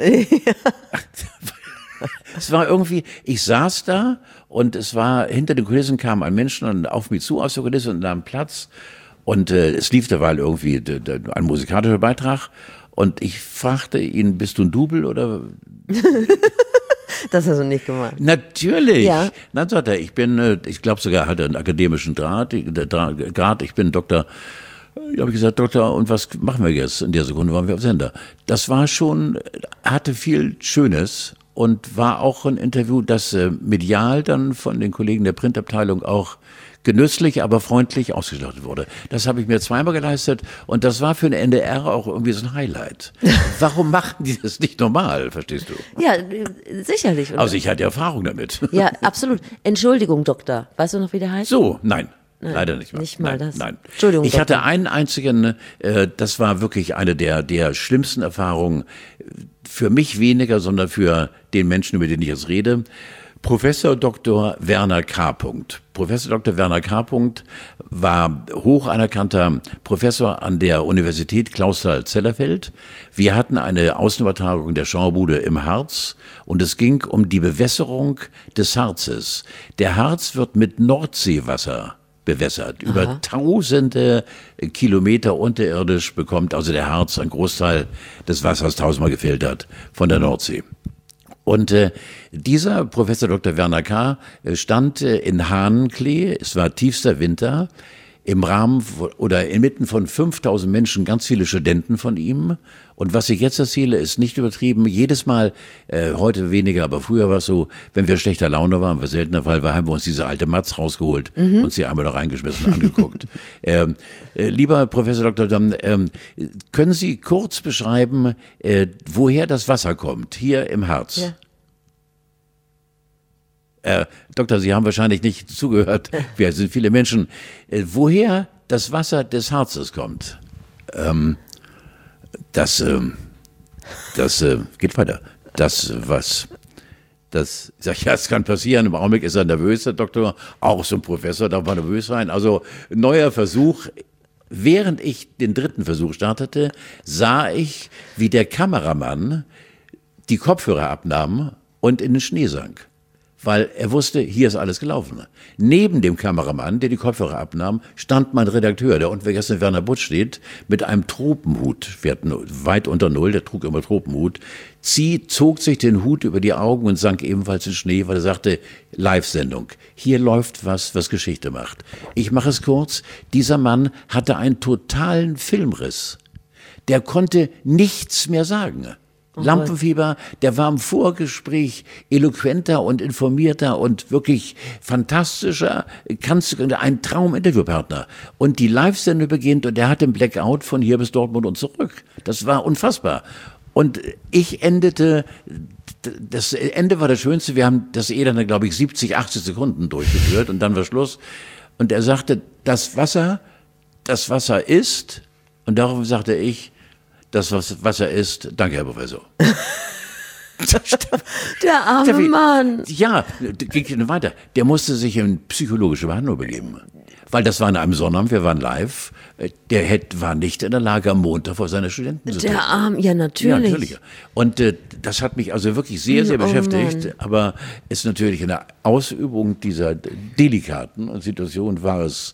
Es war irgendwie, ich saß da und es war, hinter den Kulissen kam ein Mensch auf mich zu aus der Kulisse und nahm Platz und es lief derweil irgendwie ein musikalischer Beitrag und ich fragte ihn, bist du ein Double oder? Das hast du nicht gemacht. Natürlich. Ja. Dann sagt er, ich glaube sogar, er hatte einen akademischen Grad, ich bin Doktor. Ich habe gesagt, Doktor, und was machen wir jetzt? In der Sekunde waren wir auf Sender. Das war schon, hatte viel Schönes. Und war auch ein Interview, das medial dann von den Kollegen der Printabteilung auch genüsslich, aber freundlich ausgestattet wurde. Das habe ich mir zweimal geleistet und das war für den NDR auch irgendwie so ein Highlight. Warum machten die das nicht normal, verstehst du? Ja, sicherlich. Oder? Also ich hatte Erfahrung damit. Ja, absolut. Entschuldigung, Doktor. Weißt du noch, wie der heißt? So, nein. Leider nicht mal. Nicht mal das. Nein. Entschuldigung. Ich hatte einen einzigen, das war wirklich eine der schlimmsten Erfahrungen, für mich weniger, sondern für den Menschen, über den ich jetzt rede. Professor Dr. Werner K. Professor Dr. Werner K. war hoch anerkannter Professor an der Universität Clausthal-Zellerfeld. Wir hatten eine Außenübertragung der Schaubude im Harz und es ging um die Bewässerung des Harzes. Der Harz wird mit Nordseewasser bewässert. Aha. Über tausende Kilometer unterirdisch bekommt also der Harz einen Großteil des Wassers tausendmal gefiltert von der Nordsee. Und dieser Professor Dr. Werner K. stand in Hahnenklee, es war tiefster Winter, im Rahmen oder inmitten von 5000 Menschen, ganz viele Studenten von ihm. Und was ich jetzt erzähle, ist nicht übertrieben. Jedes Mal, heute weniger, aber früher war es so, wenn wir schlechter Laune waren, was seltener Fall war, haben wir uns diese alte Matz rausgeholt und sie einmal da reingeschmissen und angeguckt. Lieber Professor Dr. Damm, können Sie kurz beschreiben, woher das Wasser kommt, hier im Harz? Ja. Doktor, Sie haben wahrscheinlich nicht zugehört. Wir sind viele Menschen. Woher das Wasser des Harzes kommt, das geht weiter. Das kann passieren. Im Augenblick ist er nervös, der Doktor. Auch so ein Professor darf mal nervös sein. Also, neuer Versuch. Während ich den dritten Versuch startete, sah ich, wie der Kameramann die Kopfhörer abnahm und in den Schnee sank. Weil er wusste, hier ist alles gelaufen. Neben dem Kameramann, der die Kopfhörer abnahm, stand mein Redakteur, der unten vergessen Werner Butz steht, mit einem Tropenhut. Wir hatten weit unter Null, der trug immer Tropenhut. Zog sich den Hut über die Augen und sank ebenfalls in Schnee, weil er sagte, Live-Sendung. Hier läuft was Geschichte macht. Ich mache es kurz. Dieser Mann hatte einen totalen Filmriss. Der konnte nichts mehr sagen. Lampenfieber, der war im Vorgespräch eloquenter und informierter und wirklich fantastischer, ein Traum-Interviewpartner. Und die Live-Sendung beginnt und er hat den Blackout von hier bis Dortmund und zurück. Das war unfassbar. Und ich das Ende war das Schönste, wir haben das dann, glaube ich, 70, 80 Sekunden durchgeführt und dann war Schluss. Und er sagte, das Wasser ist, und darauf sagte ich, das Wasser ist, danke, Herr Professor. Der arme Mann. Ja, ging weiter. Der musste sich in psychologische Behandlung begeben. Weil das war an einem Sonnabend, wir waren live. Der war nicht in der Lage, am Montag vor seiner Studenten zu sitzen. Der Arm, ja natürlich. Ja, natürlich. Und das hat mich also wirklich sehr, sehr beschäftigt. Mann. Aber es natürlich in der Ausübung dieser delikaten Situation war es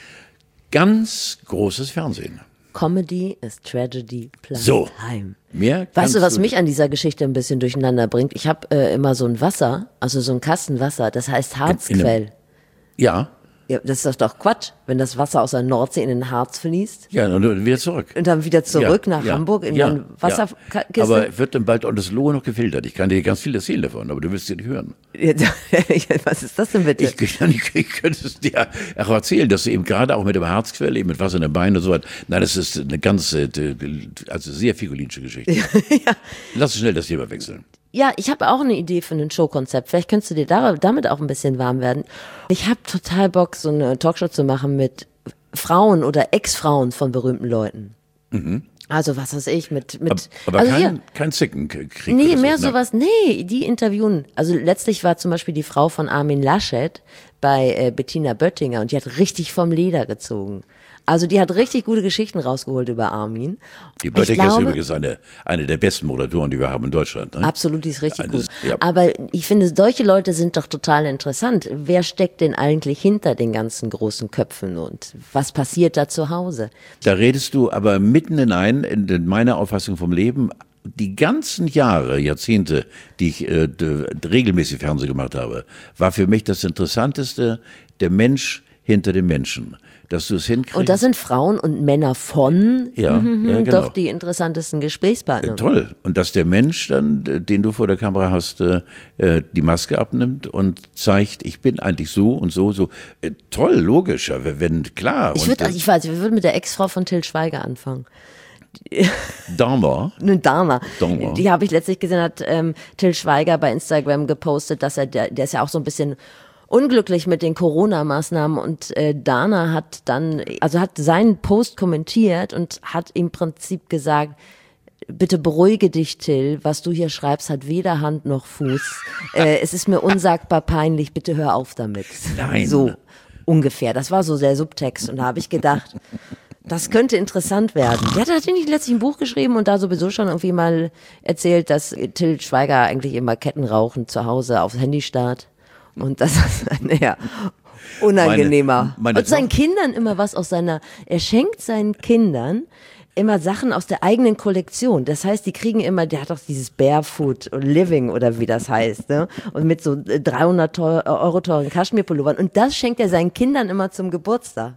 ganz großes Fernsehen. Comedy ist Tragedy plus Time. Mehr weißt du, was mich an dieser Geschichte ein bisschen durcheinander bringt? Ich habe immer so ein Wasser, also so ein Kasten Wasser, das heißt Harzquell. Ja. Ja, das ist doch Quatsch, wenn das Wasser aus der Nordsee in den Harz fließt. Ja, und dann wieder zurück. Und dann wieder zurück nach Hamburg in den Wasserkiste. Ja. Aber wird dann bald auch das Lohe noch gefiltert? Ich kann dir ganz viel erzählen davon, aber du willst es nicht hören. Was ist das denn bitte? Ich könnte es dir auch erzählen, dass du eben gerade auch mit dem Harzquell, eben mit Wasser in den Beinen und so weiter, nein, das ist eine ganz, also sehr figulinische Geschichte. Ja. Lass uns schnell das Thema wechseln. Ja, ich habe auch eine Idee für ein Showkonzept. Vielleicht könntest du dir damit auch ein bisschen warm werden. Ich habe total Bock, so eine Talkshow zu machen mit Frauen oder Ex-Frauen von berühmten Leuten. Mhm. Also was weiß ich, mit aber also kein Zickenkrieg. Nee, mehr sowas, nee, die interviewen. Also letztlich war zum Beispiel die Frau von Armin Laschet bei Bettina Böttinger und die hat richtig vom Leder gezogen. Also die hat richtig gute Geschichten rausgeholt über Armin. Die Böttinger ist übrigens eine der besten Moderatoren, die wir haben in Deutschland. Ne? Absolut, die ist richtig gut. Ja. Aber ich finde, solche Leute sind doch total interessant. Wer steckt denn eigentlich hinter den ganzen großen Köpfen und was passiert da zu Hause? Da redest du aber mitten hinein in meiner Auffassung vom Leben. Die ganzen Jahrzehnte, die ich regelmäßig Fernsehen gemacht habe, war für mich das Interessanteste der Mensch hinter dem Menschen. Dass du es hinkriegst. Und das sind Frauen und Männer von genau. Doch die interessantesten Gesprächspartner. Toll. Und dass der Mensch dann, den du vor der Kamera hast, die Maske abnimmt und zeigt, ich bin eigentlich so und so. Toll, logisch, wenn klar. Ich würde mit der Ex-Frau von Til Schweiger anfangen. Dahmer. Die habe ich letztlich gesehen, hat Til Schweiger bei Instagram gepostet, dass der ist ja auch so ein bisschen unglücklich mit den Corona-Maßnahmen und Dana hat seinen Post kommentiert und hat im Prinzip gesagt, bitte beruhige dich, Till, was du hier schreibst, hat weder Hand noch Fuß. Es ist mir unsagbar peinlich, bitte hör auf damit. Nein. So ungefähr, das war so der Subtext und da habe ich gedacht, das könnte interessant werden. Der hat nicht letztlich ein Buch geschrieben und da sowieso schon irgendwie mal erzählt, dass Til Schweiger eigentlich immer Kettenrauchend zu Hause aufs Handy starrt. Und das ist unangenehmer. Und seinen Kindern immer was er schenkt seinen Kindern immer Sachen aus der eigenen Kollektion. Das heißt, die kriegen immer, der hat auch dieses Barefoot Living oder wie das heißt, ne? Und mit so 300 Euro teuren Kaschmirpullovern. Und das schenkt er seinen Kindern immer zum Geburtstag.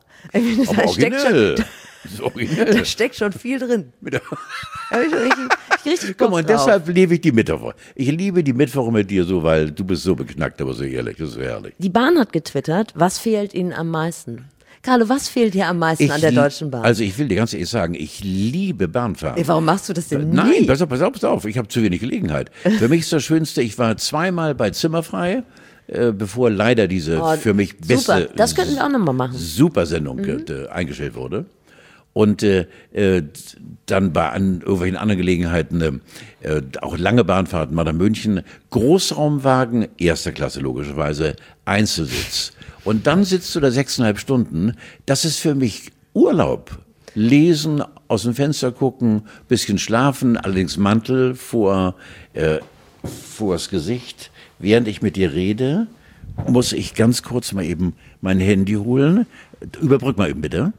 Da steckt schon viel drin. Richtig Guck mal, deshalb liebe ich die Mittwoche. Ich liebe die Mittwoche mit dir so, weil du bist so beknackt, aber so ehrlich, das ist so herrlich. Die Bahn hat getwittert, was fehlt Ihnen am meisten? Carlo, was fehlt dir am meisten an der Deutschen Bahn? Also ich will dir ganz ehrlich sagen, ich liebe Bahnfahren. Warum machst du das denn nie? Nein, pass auf, ich habe zu wenig Gelegenheit. Für mich ist das Schönste, ich war zweimal bei Zimmerfrei, bevor leider diese für mich beste, das könnten wir auch nochmal machen. Super Sendung eingestellt wurde. Und dann bei irgendwelchen anderen Gelegenheiten auch lange Bahnfahrten mal nach München, Großraumwagen, erster Klasse logischerweise, Einzelsitz. Und dann sitzt du da 6,5 Stunden. Das ist für mich Urlaub. Lesen, aus dem Fenster gucken, bisschen schlafen, allerdings Mantel vors Gesicht. Während ich mit dir rede, muss ich ganz kurz mal eben mein Handy holen. Überbrück mal eben bitte.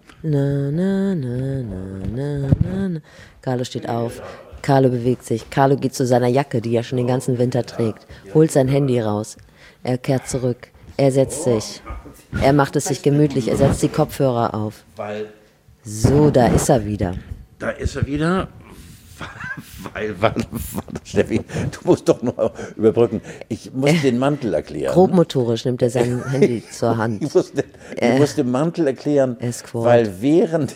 Carlo steht auf. Carlo bewegt sich. Carlo geht zu seiner Jacke, die er schon den ganzen Winter trägt. Holt sein Handy raus. Er kehrt zurück. Er setzt sich. Er macht es sich gemütlich. Er setzt die Kopfhörer auf. So, da ist er wieder. Da ist er wieder, Warte, Steffi, du musst doch noch überbrücken. Ich muss den Mantel erklären. Grobmotorisch nimmt er sein Handy zur Hand. Ich muss den Mantel erklären, Escort. weil während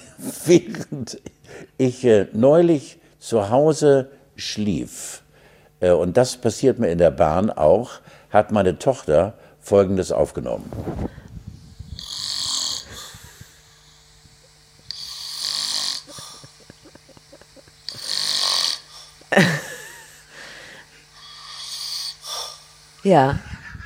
ich neulich zu Hause schlief, und das passiert mir in der Bahn auch, hat meine Tochter Folgendes aufgenommen. Ja.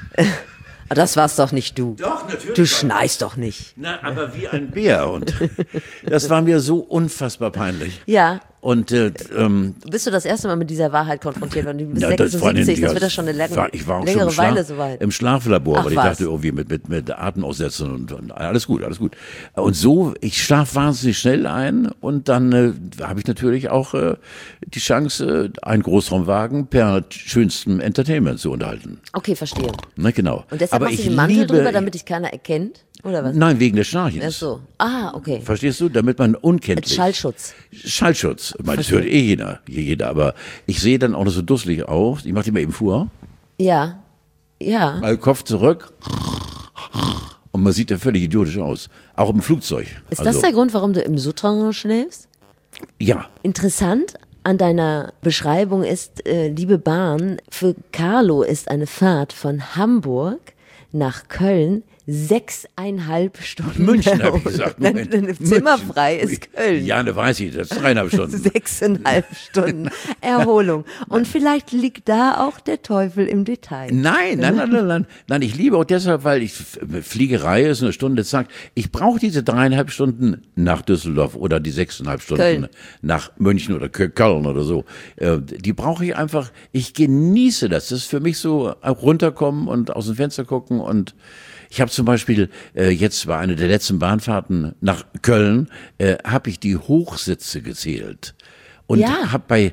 Das war's doch nicht du. Doch, natürlich. Du schneist doch nicht. Na, aber wie ein Bär. Und das war mir so unfassbar peinlich. Ja. Und Bist du das erste Mal mit dieser Wahrheit konfrontiert worden? Du bist ja, das 76, das wird ja schon eine ich war auch längere schon Weile soweit. im Schlaflabor, Ach, weil ich was? dachte irgendwie mit Atemaussetzern und alles gut, alles gut. Und so, ich schlaf wahnsinnig schnell ein und dann habe ich natürlich auch die Chance, einen Großraumwagen per schönstem Entertainment zu unterhalten. Okay, verstehe. Na, genau. Und deshalb Aber machst du ich den Mantel liebe, drüber, damit dich keiner erkennt? Oder was? Nein, wegen des Schnarchens. Ach so. Ah, okay. Verstehst du? Damit man unkenntlich. Schallschutz. Schallschutz. Ich meine, das hört eh jeder. Aber ich sehe dann auch noch so dusselig aus. Ich mache die mal eben vor. Ja. Ja. Mal Kopf zurück. Und man sieht ja völlig idiotisch aus. Auch im Flugzeug. Ist das der Grund, warum du im Souterrain schläfst? Ja. Interessant an deiner Beschreibung ist, liebe Bahn, für Carlo ist eine Fahrt von Hamburg nach Köln 6,5 Stunden. München, habe ich gesagt. Moment. Zimmerfrei München. ist Köln. Ja, da weiß ich, das ist 3,5 Stunden. 6,5 Stunden Erholung. Und vielleicht liegt da auch der Teufel im Detail. Nein, ich liebe auch deshalb, weil Fliegerei ist eine Stunde, zack. Ich brauche diese 3,5 Stunden nach Düsseldorf oder die 6,5 Stunden Köln. nach München oder Köln oder so. Die brauche ich einfach, ich genieße das. Das ist für mich so runterkommen und aus dem Fenster gucken und ich habe zum Beispiel jetzt bei einer der letzten Bahnfahrten nach Köln, habe ich die Hochsitze gezählt und habe bei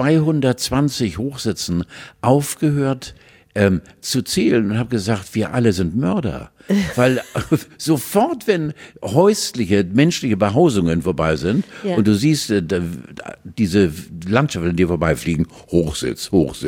220 Hochsitzen aufgehört zu zählen und habe gesagt, wir alle sind Mörder. Weil sofort, wenn häusliche, menschliche Behausungen vorbei sind und du siehst diese Landschaft, in dir vorbeifliegen, Hochsitz.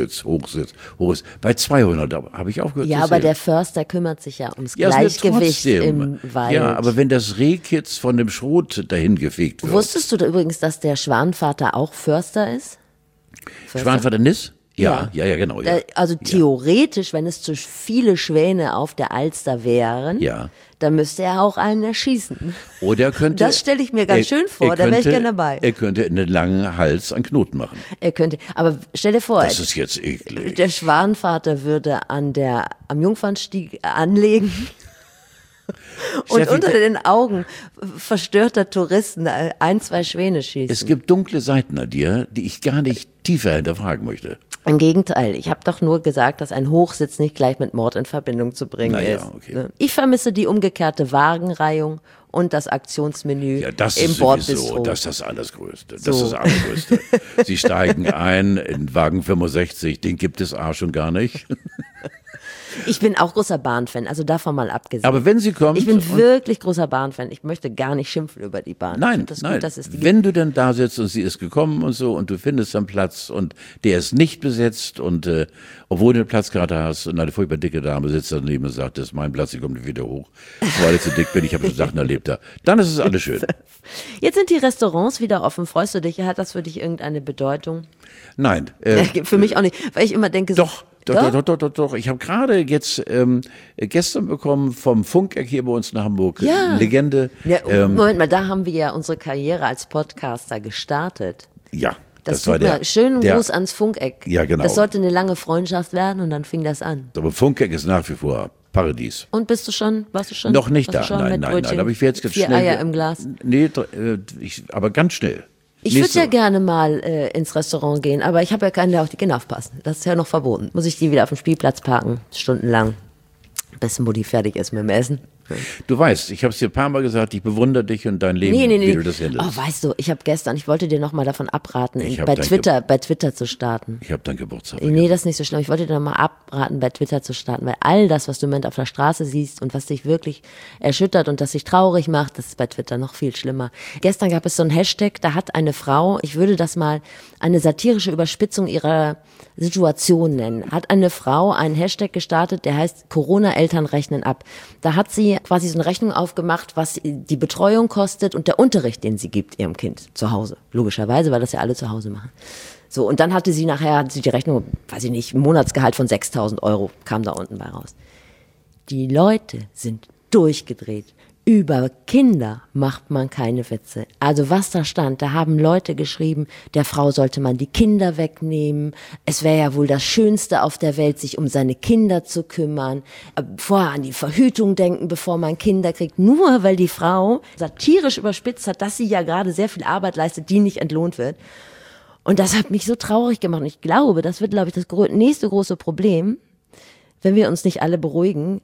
Bei 200 habe ich aufgehört zu zählen. Ja, aber der Förster kümmert sich ja ums Gleichgewicht im Wald. Ja, aber wenn das Rehkitz von dem Schrot dahin gefegt wird. Wusstest du da übrigens, dass der Schwanvater auch Förster ist? Schwanvater Niss? Ja, genau. Ja. Also theoretisch, wenn es zu viele Schwäne auf der Alster wären, dann müsste er auch einen erschießen. Oder er könnte. Das stelle ich mir ganz schön vor, da wäre ich gerne dabei. Er könnte in den langen Hals einen Knoten machen. Er könnte, aber stell dir vor, das ist jetzt eklig. Der Schwanvater würde am Jungfernstieg anlegen. Und Steffi, unter den Augen verstörter Touristen 1, 2 Schwäne schießen. Es gibt dunkle Seiten an dir, die ich gar nicht tiefer hinterfragen möchte. Im Gegenteil, ich habe doch nur gesagt, dass ein Hochsitz nicht gleich mit Mord in Verbindung zu bringen ist. Okay. Ich vermisse die umgekehrte Wagenreihung und das Aktionsmenü im Bordbistro. Das ist das Allergrößte. Das ist das Allergrößte. Sie steigen ein in Wagen 65, den gibt es schon gar nicht. Ich bin auch großer Bahnfan, also davon mal abgesehen. Aber wenn sie kommt... Ich bin wirklich großer Bahnfan. Ich möchte gar nicht schimpfen über die Bahn. Nein, gut, wenn du denn da sitzt und sie ist gekommen und so und du findest einen Platz und der ist nicht besetzt und obwohl du eine Platzkarte hast und eine furchtbar dicke Dame sitzt daneben und sagt, das ist mein Platz, ich komme nicht wieder hoch, weil ich zu dick bin, ich habe schon Sachen erlebt da. Dann ist es alles schön. Jetzt sind die Restaurants wieder offen. Freust du dich? Hat das für dich irgendeine Bedeutung? Nein. Für mich auch nicht, weil ich immer denke... Doch. Ich habe gerade jetzt gestern bekommen vom Funkeck hier bei uns in Hamburg, Legende. Ja, Moment mal, da haben wir ja unsere Karriere als Podcaster gestartet. Ja, das war der schönen Gruß ans Funkeck. Ja, genau. Das sollte eine lange Freundschaft werden und dann fing das an. Aber Funkeck ist nach wie vor Paradies. Und warst du schon? Noch nicht da, nein, aber ich werde jetzt 4 schnell. Eier im Glas. Nee, aber ganz schnell. Ich würde ja gerne mal ins Restaurant gehen, aber ich habe ja keinen, der auf die Kinder aufpassen. Das ist ja noch verboten. Muss ich die wieder auf dem Spielplatz parken, stundenlang, bis Mutti fertig ist mit dem Essen. Du weißt, ich habe es dir ein paar Mal gesagt, ich bewundere dich und dein Leben, wie du das handelst. Oh, weißt du, ich wollte dir nochmal davon abraten, bei Twitter zu starten. Ich habe deinen Geburtstag. Nee, das ist nicht so schlimm. Ich wollte dir nochmal abraten, bei Twitter zu starten, weil all das, was du im Moment auf der Straße siehst und was dich wirklich erschüttert und das dich traurig macht, das ist bei Twitter noch viel schlimmer. Gestern gab es so ein Hashtag, da hat eine Frau, ich würde das mal eine satirische Überspitzung ihrer Situation nennen, hat eine Frau einen Hashtag gestartet, der heißt Corona-Eltern rechnen ab. Da hat sie quasi so eine Rechnung aufgemacht, was die Betreuung kostet und der Unterricht, den sie gibt ihrem Kind zu Hause. Logischerweise, weil das ja alle zu Hause machen. So, und dann hatte sie die Rechnung, weiß ich nicht, ein Monatsgehalt von 6.000 Euro kam da unten bei raus. Die Leute sind durchgedreht. Über Kinder macht man keine Witze. Also was da stand, da haben Leute geschrieben, der Frau sollte man die Kinder wegnehmen. Es wäre ja wohl das Schönste auf der Welt, sich um seine Kinder zu kümmern. Vorher an die Verhütung denken, bevor man Kinder kriegt. Nur weil die Frau satirisch überspitzt hat, dass sie ja gerade sehr viel Arbeit leistet, die nicht entlohnt wird. Und das hat mich so traurig gemacht. Und ich glaube, das wird, das nächste große Problem, wenn wir uns nicht alle beruhigen.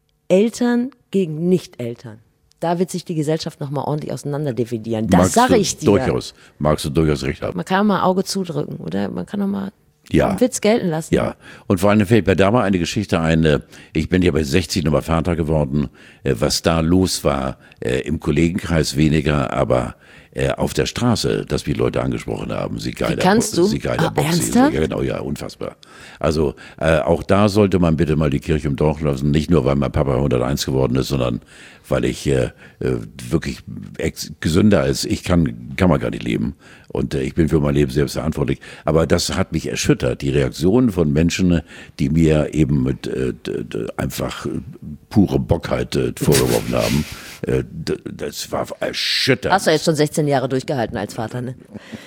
Eltern gegen Nicht-Eltern. Da wird sich die Gesellschaft nochmal ordentlich auseinanderdividieren. Das sage ich dir. Magst du durchaus recht haben. Man kann mal Auge zudrücken, oder? Man kann nochmal einen Witz gelten lassen. Ja, und vor allem fällt mir da mal eine Geschichte ein. Ich bin ja bei 60 nochmal Vater geworden. Was da los war, im Kollegenkreis weniger, aber auf der Straße, dass mich Leute angesprochen haben. Sie geiler ernsthaft? Ja, genau, ja, unfassbar. Also auch da sollte man bitte mal die Kirche im Dorf lassen. Nicht nur, weil mein Papa 101 geworden ist, sondern weil ich wirklich gesünder als ich kann man gar nicht leben. Und ich bin für mein Leben selbst verantwortlich. Aber das hat mich erschüttert. Die Reaktionen von Menschen, die mir eben mit einfach pure Bockheit vorgeworfen haben, das war erschütternd. Hast du jetzt schon 16 Jahre durchgehalten als Vater, ne?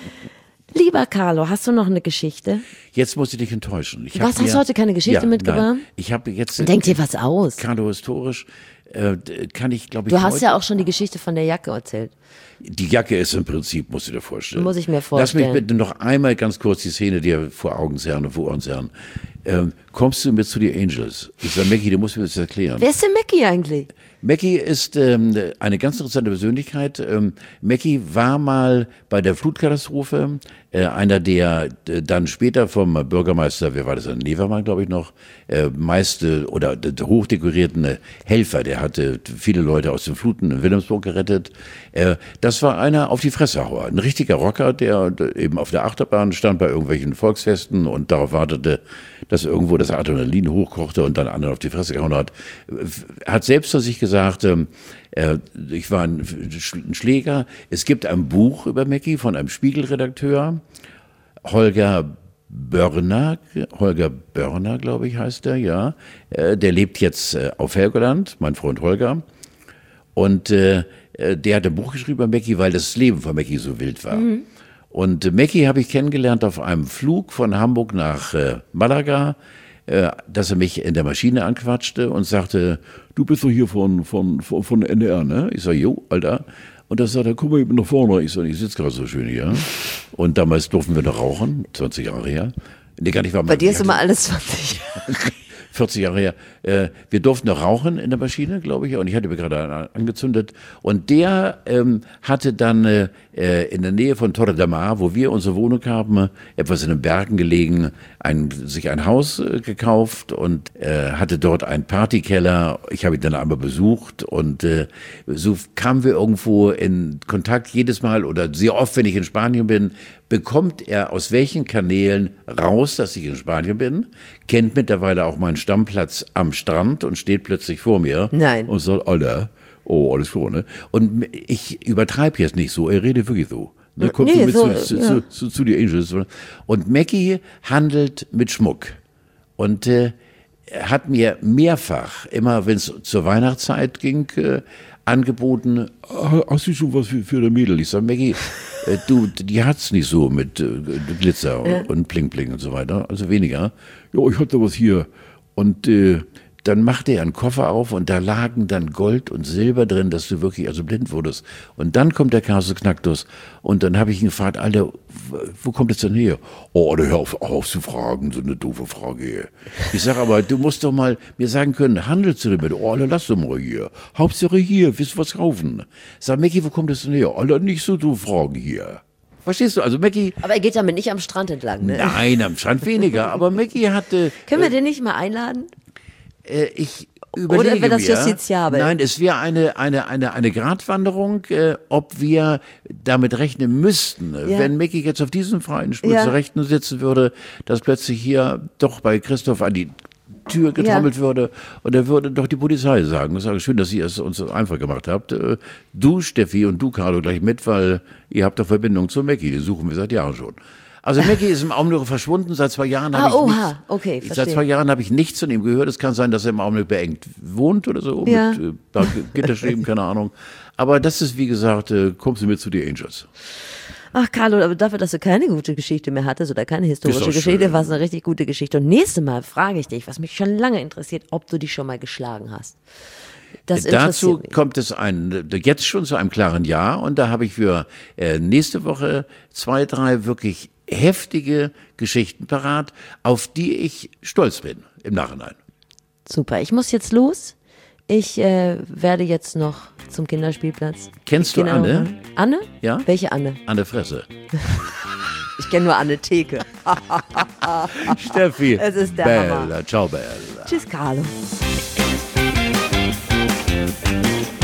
Lieber Carlo, hast du noch eine Geschichte? Jetzt muss ich dich enttäuschen. Hast du heute keine Geschichte mitgebracht? Nein. Ich habe jetzt. Denk dir was aus. Carlo, historisch kann ich, glaube ich. Du hast ja auch schon die Geschichte von der Jacke erzählt. Die Jacke ist im Prinzip, musst du dir vorstellen. Muss ich mir vorstellen. Lass mich bitte noch einmal ganz kurz die Szene dir vor Augen zerren und vor Ohren zerren. Kommst du mit zu den Angels? Ich sage, Mackie, du musst mir das erklären. Wer ist denn Mackie eigentlich? Mackie ist eine ganz interessante Persönlichkeit. Mackie war mal bei der Flutkatastrophe einer der dann später vom Bürgermeister, wer war das, Nevermann, glaube ich noch, meiste oder hochdekorierten Helfer. Der hatte viele Leute aus den Fluten in Wilhelmsburg gerettet. Das war einer auf die Fressehauer, ein richtiger Rocker, der eben auf der Achterbahn stand bei irgendwelchen Volksfesten und darauf wartete, dass irgendwo das Adrenalin hochkochte und dann anderen auf die Fresse gehauen hat. Hat selbst zu sich gesagt, ich war ein Schläger. Es gibt ein Buch über Mackie von einem Spiegelredakteur, Holger Börner, glaube ich, heißt er, ja. Der lebt jetzt auf Helgoland, mein Freund Holger. Und der hat ein Buch geschrieben über Mackie, weil das Leben von Mackie so wild war. Mhm. Und Mackie habe ich kennengelernt auf einem Flug von Hamburg nach Malaga, dass er mich in der Maschine anquatschte und sagte, du bist doch hier von NDR, ne? Ich sage, jo, Alter. Und da sagt er, guck mal, ich bin nach vorne. Ich sage, ich sitze gerade so schön hier. Und damals durften wir noch rauchen, 20 Jahre her. Nee, gar nicht, war bei dir ist immer alles 20 Jahre. 40 Jahre her. Wir durften noch rauchen in der Maschine, glaube ich, und ich hatte mir gerade angezündet. Und der hatte dann in der Nähe von Torre del Mar, wo wir unsere Wohnung haben, etwas in den Bergen gelegen, sich ein Haus gekauft und hatte dort einen Partykeller. Ich habe ihn dann einmal besucht und so kamen wir irgendwo in Kontakt jedes Mal oder sehr oft, wenn ich in Spanien bin, bekommt er aus welchen Kanälen raus, dass ich in Spanien bin, kennt mittlerweile auch meinen Stammplatz am Strand und steht plötzlich vor mir. Nein. Und sagt, Alter, oh, alles klar, ne? Und ich übertreibe jetzt nicht so, er redet wirklich so. Ne? Kommt nee, zu die Angels. Und Mackie handelt mit Schmuck. Und hat mir mehrfach, immer wenn es zur Weihnachtszeit ging, angeboten, hast du schon was für der Mädel? Ich sage, Mackie, die hat's nicht so mit Glitzer und Bling Bling und so weiter, also weniger. Ja, ich hatte was hier. Und dann machte er einen Koffer auf und da lagen dann Gold und Silber drin, dass du wirklich also blind wurdest. Und dann kommt der Kasus Knacktus und dann habe ich ihn gefragt, Alter, wo kommt es denn her? Oh, Alter, hör auf zu fragen, so eine doofe Frage hier. Ich sage aber, du musst doch mal mir sagen können, handelst du damit? Oh, Alter, lass doch mal hier. Hauptsache hier, willst du was kaufen? Sag, Mackie, wo kommt es denn her? Alter, nicht so doof fragen hier. Verstehst du? Also Mackie. Aber er geht damit nicht am Strand entlang, ne? Nein, am Strand weniger. Aber Mackie hatte. Können wir den nicht mal einladen? Ich überlege Oder wäre das mir, justiziabel? Nein, es wäre eine Gratwanderung, ob wir damit rechnen müssten, wenn Mackie jetzt auf diesem freien Stuhl zur Rechten sitzen würde, dass plötzlich hier doch bei Christoph an die Tür getrommelt würde und er würde doch die Polizei sagen. Ich sage, schön, dass ihr es uns einfach gemacht habt. Du, Steffi, und du, Carlo, gleich mit, weil ihr habt doch Verbindung zu Mackie, die suchen wir seit Jahren schon. Also Mackie ist im Augenblick verschwunden. Seit 2 Jahren seit 2 Jahren habe ich nichts von ihm gehört. Es kann sein, dass er im Augenblick beengt wohnt oder so, mit Gitterstäben, keine Ahnung. Aber das ist, wie gesagt, kommst du mit zu den Angels. Ach, Carlo, aber dafür, dass du keine gute Geschichte mehr hattest oder keine historische Geschichte, war es eine richtig gute Geschichte. Und nächstes Mal frage ich dich, was mich schon lange interessiert, ob du dich schon mal geschlagen hast. Dazu kommt es jetzt schon zu einem klaren Ja. Und da habe ich für nächste Woche 2, 3 wirklich heftige Geschichten parat, auf die ich stolz bin im Nachhinein. Super, ich muss jetzt los. Ich werde jetzt noch zum Kinderspielplatz. Kennst du Anne? Anne? Ja. Welche Anne? Anne Fresse. Ich kenne nur Anne Theke. Steffi. Es ist der Bella. Hammer. Ciao, Bella. Tschüss, Carlo.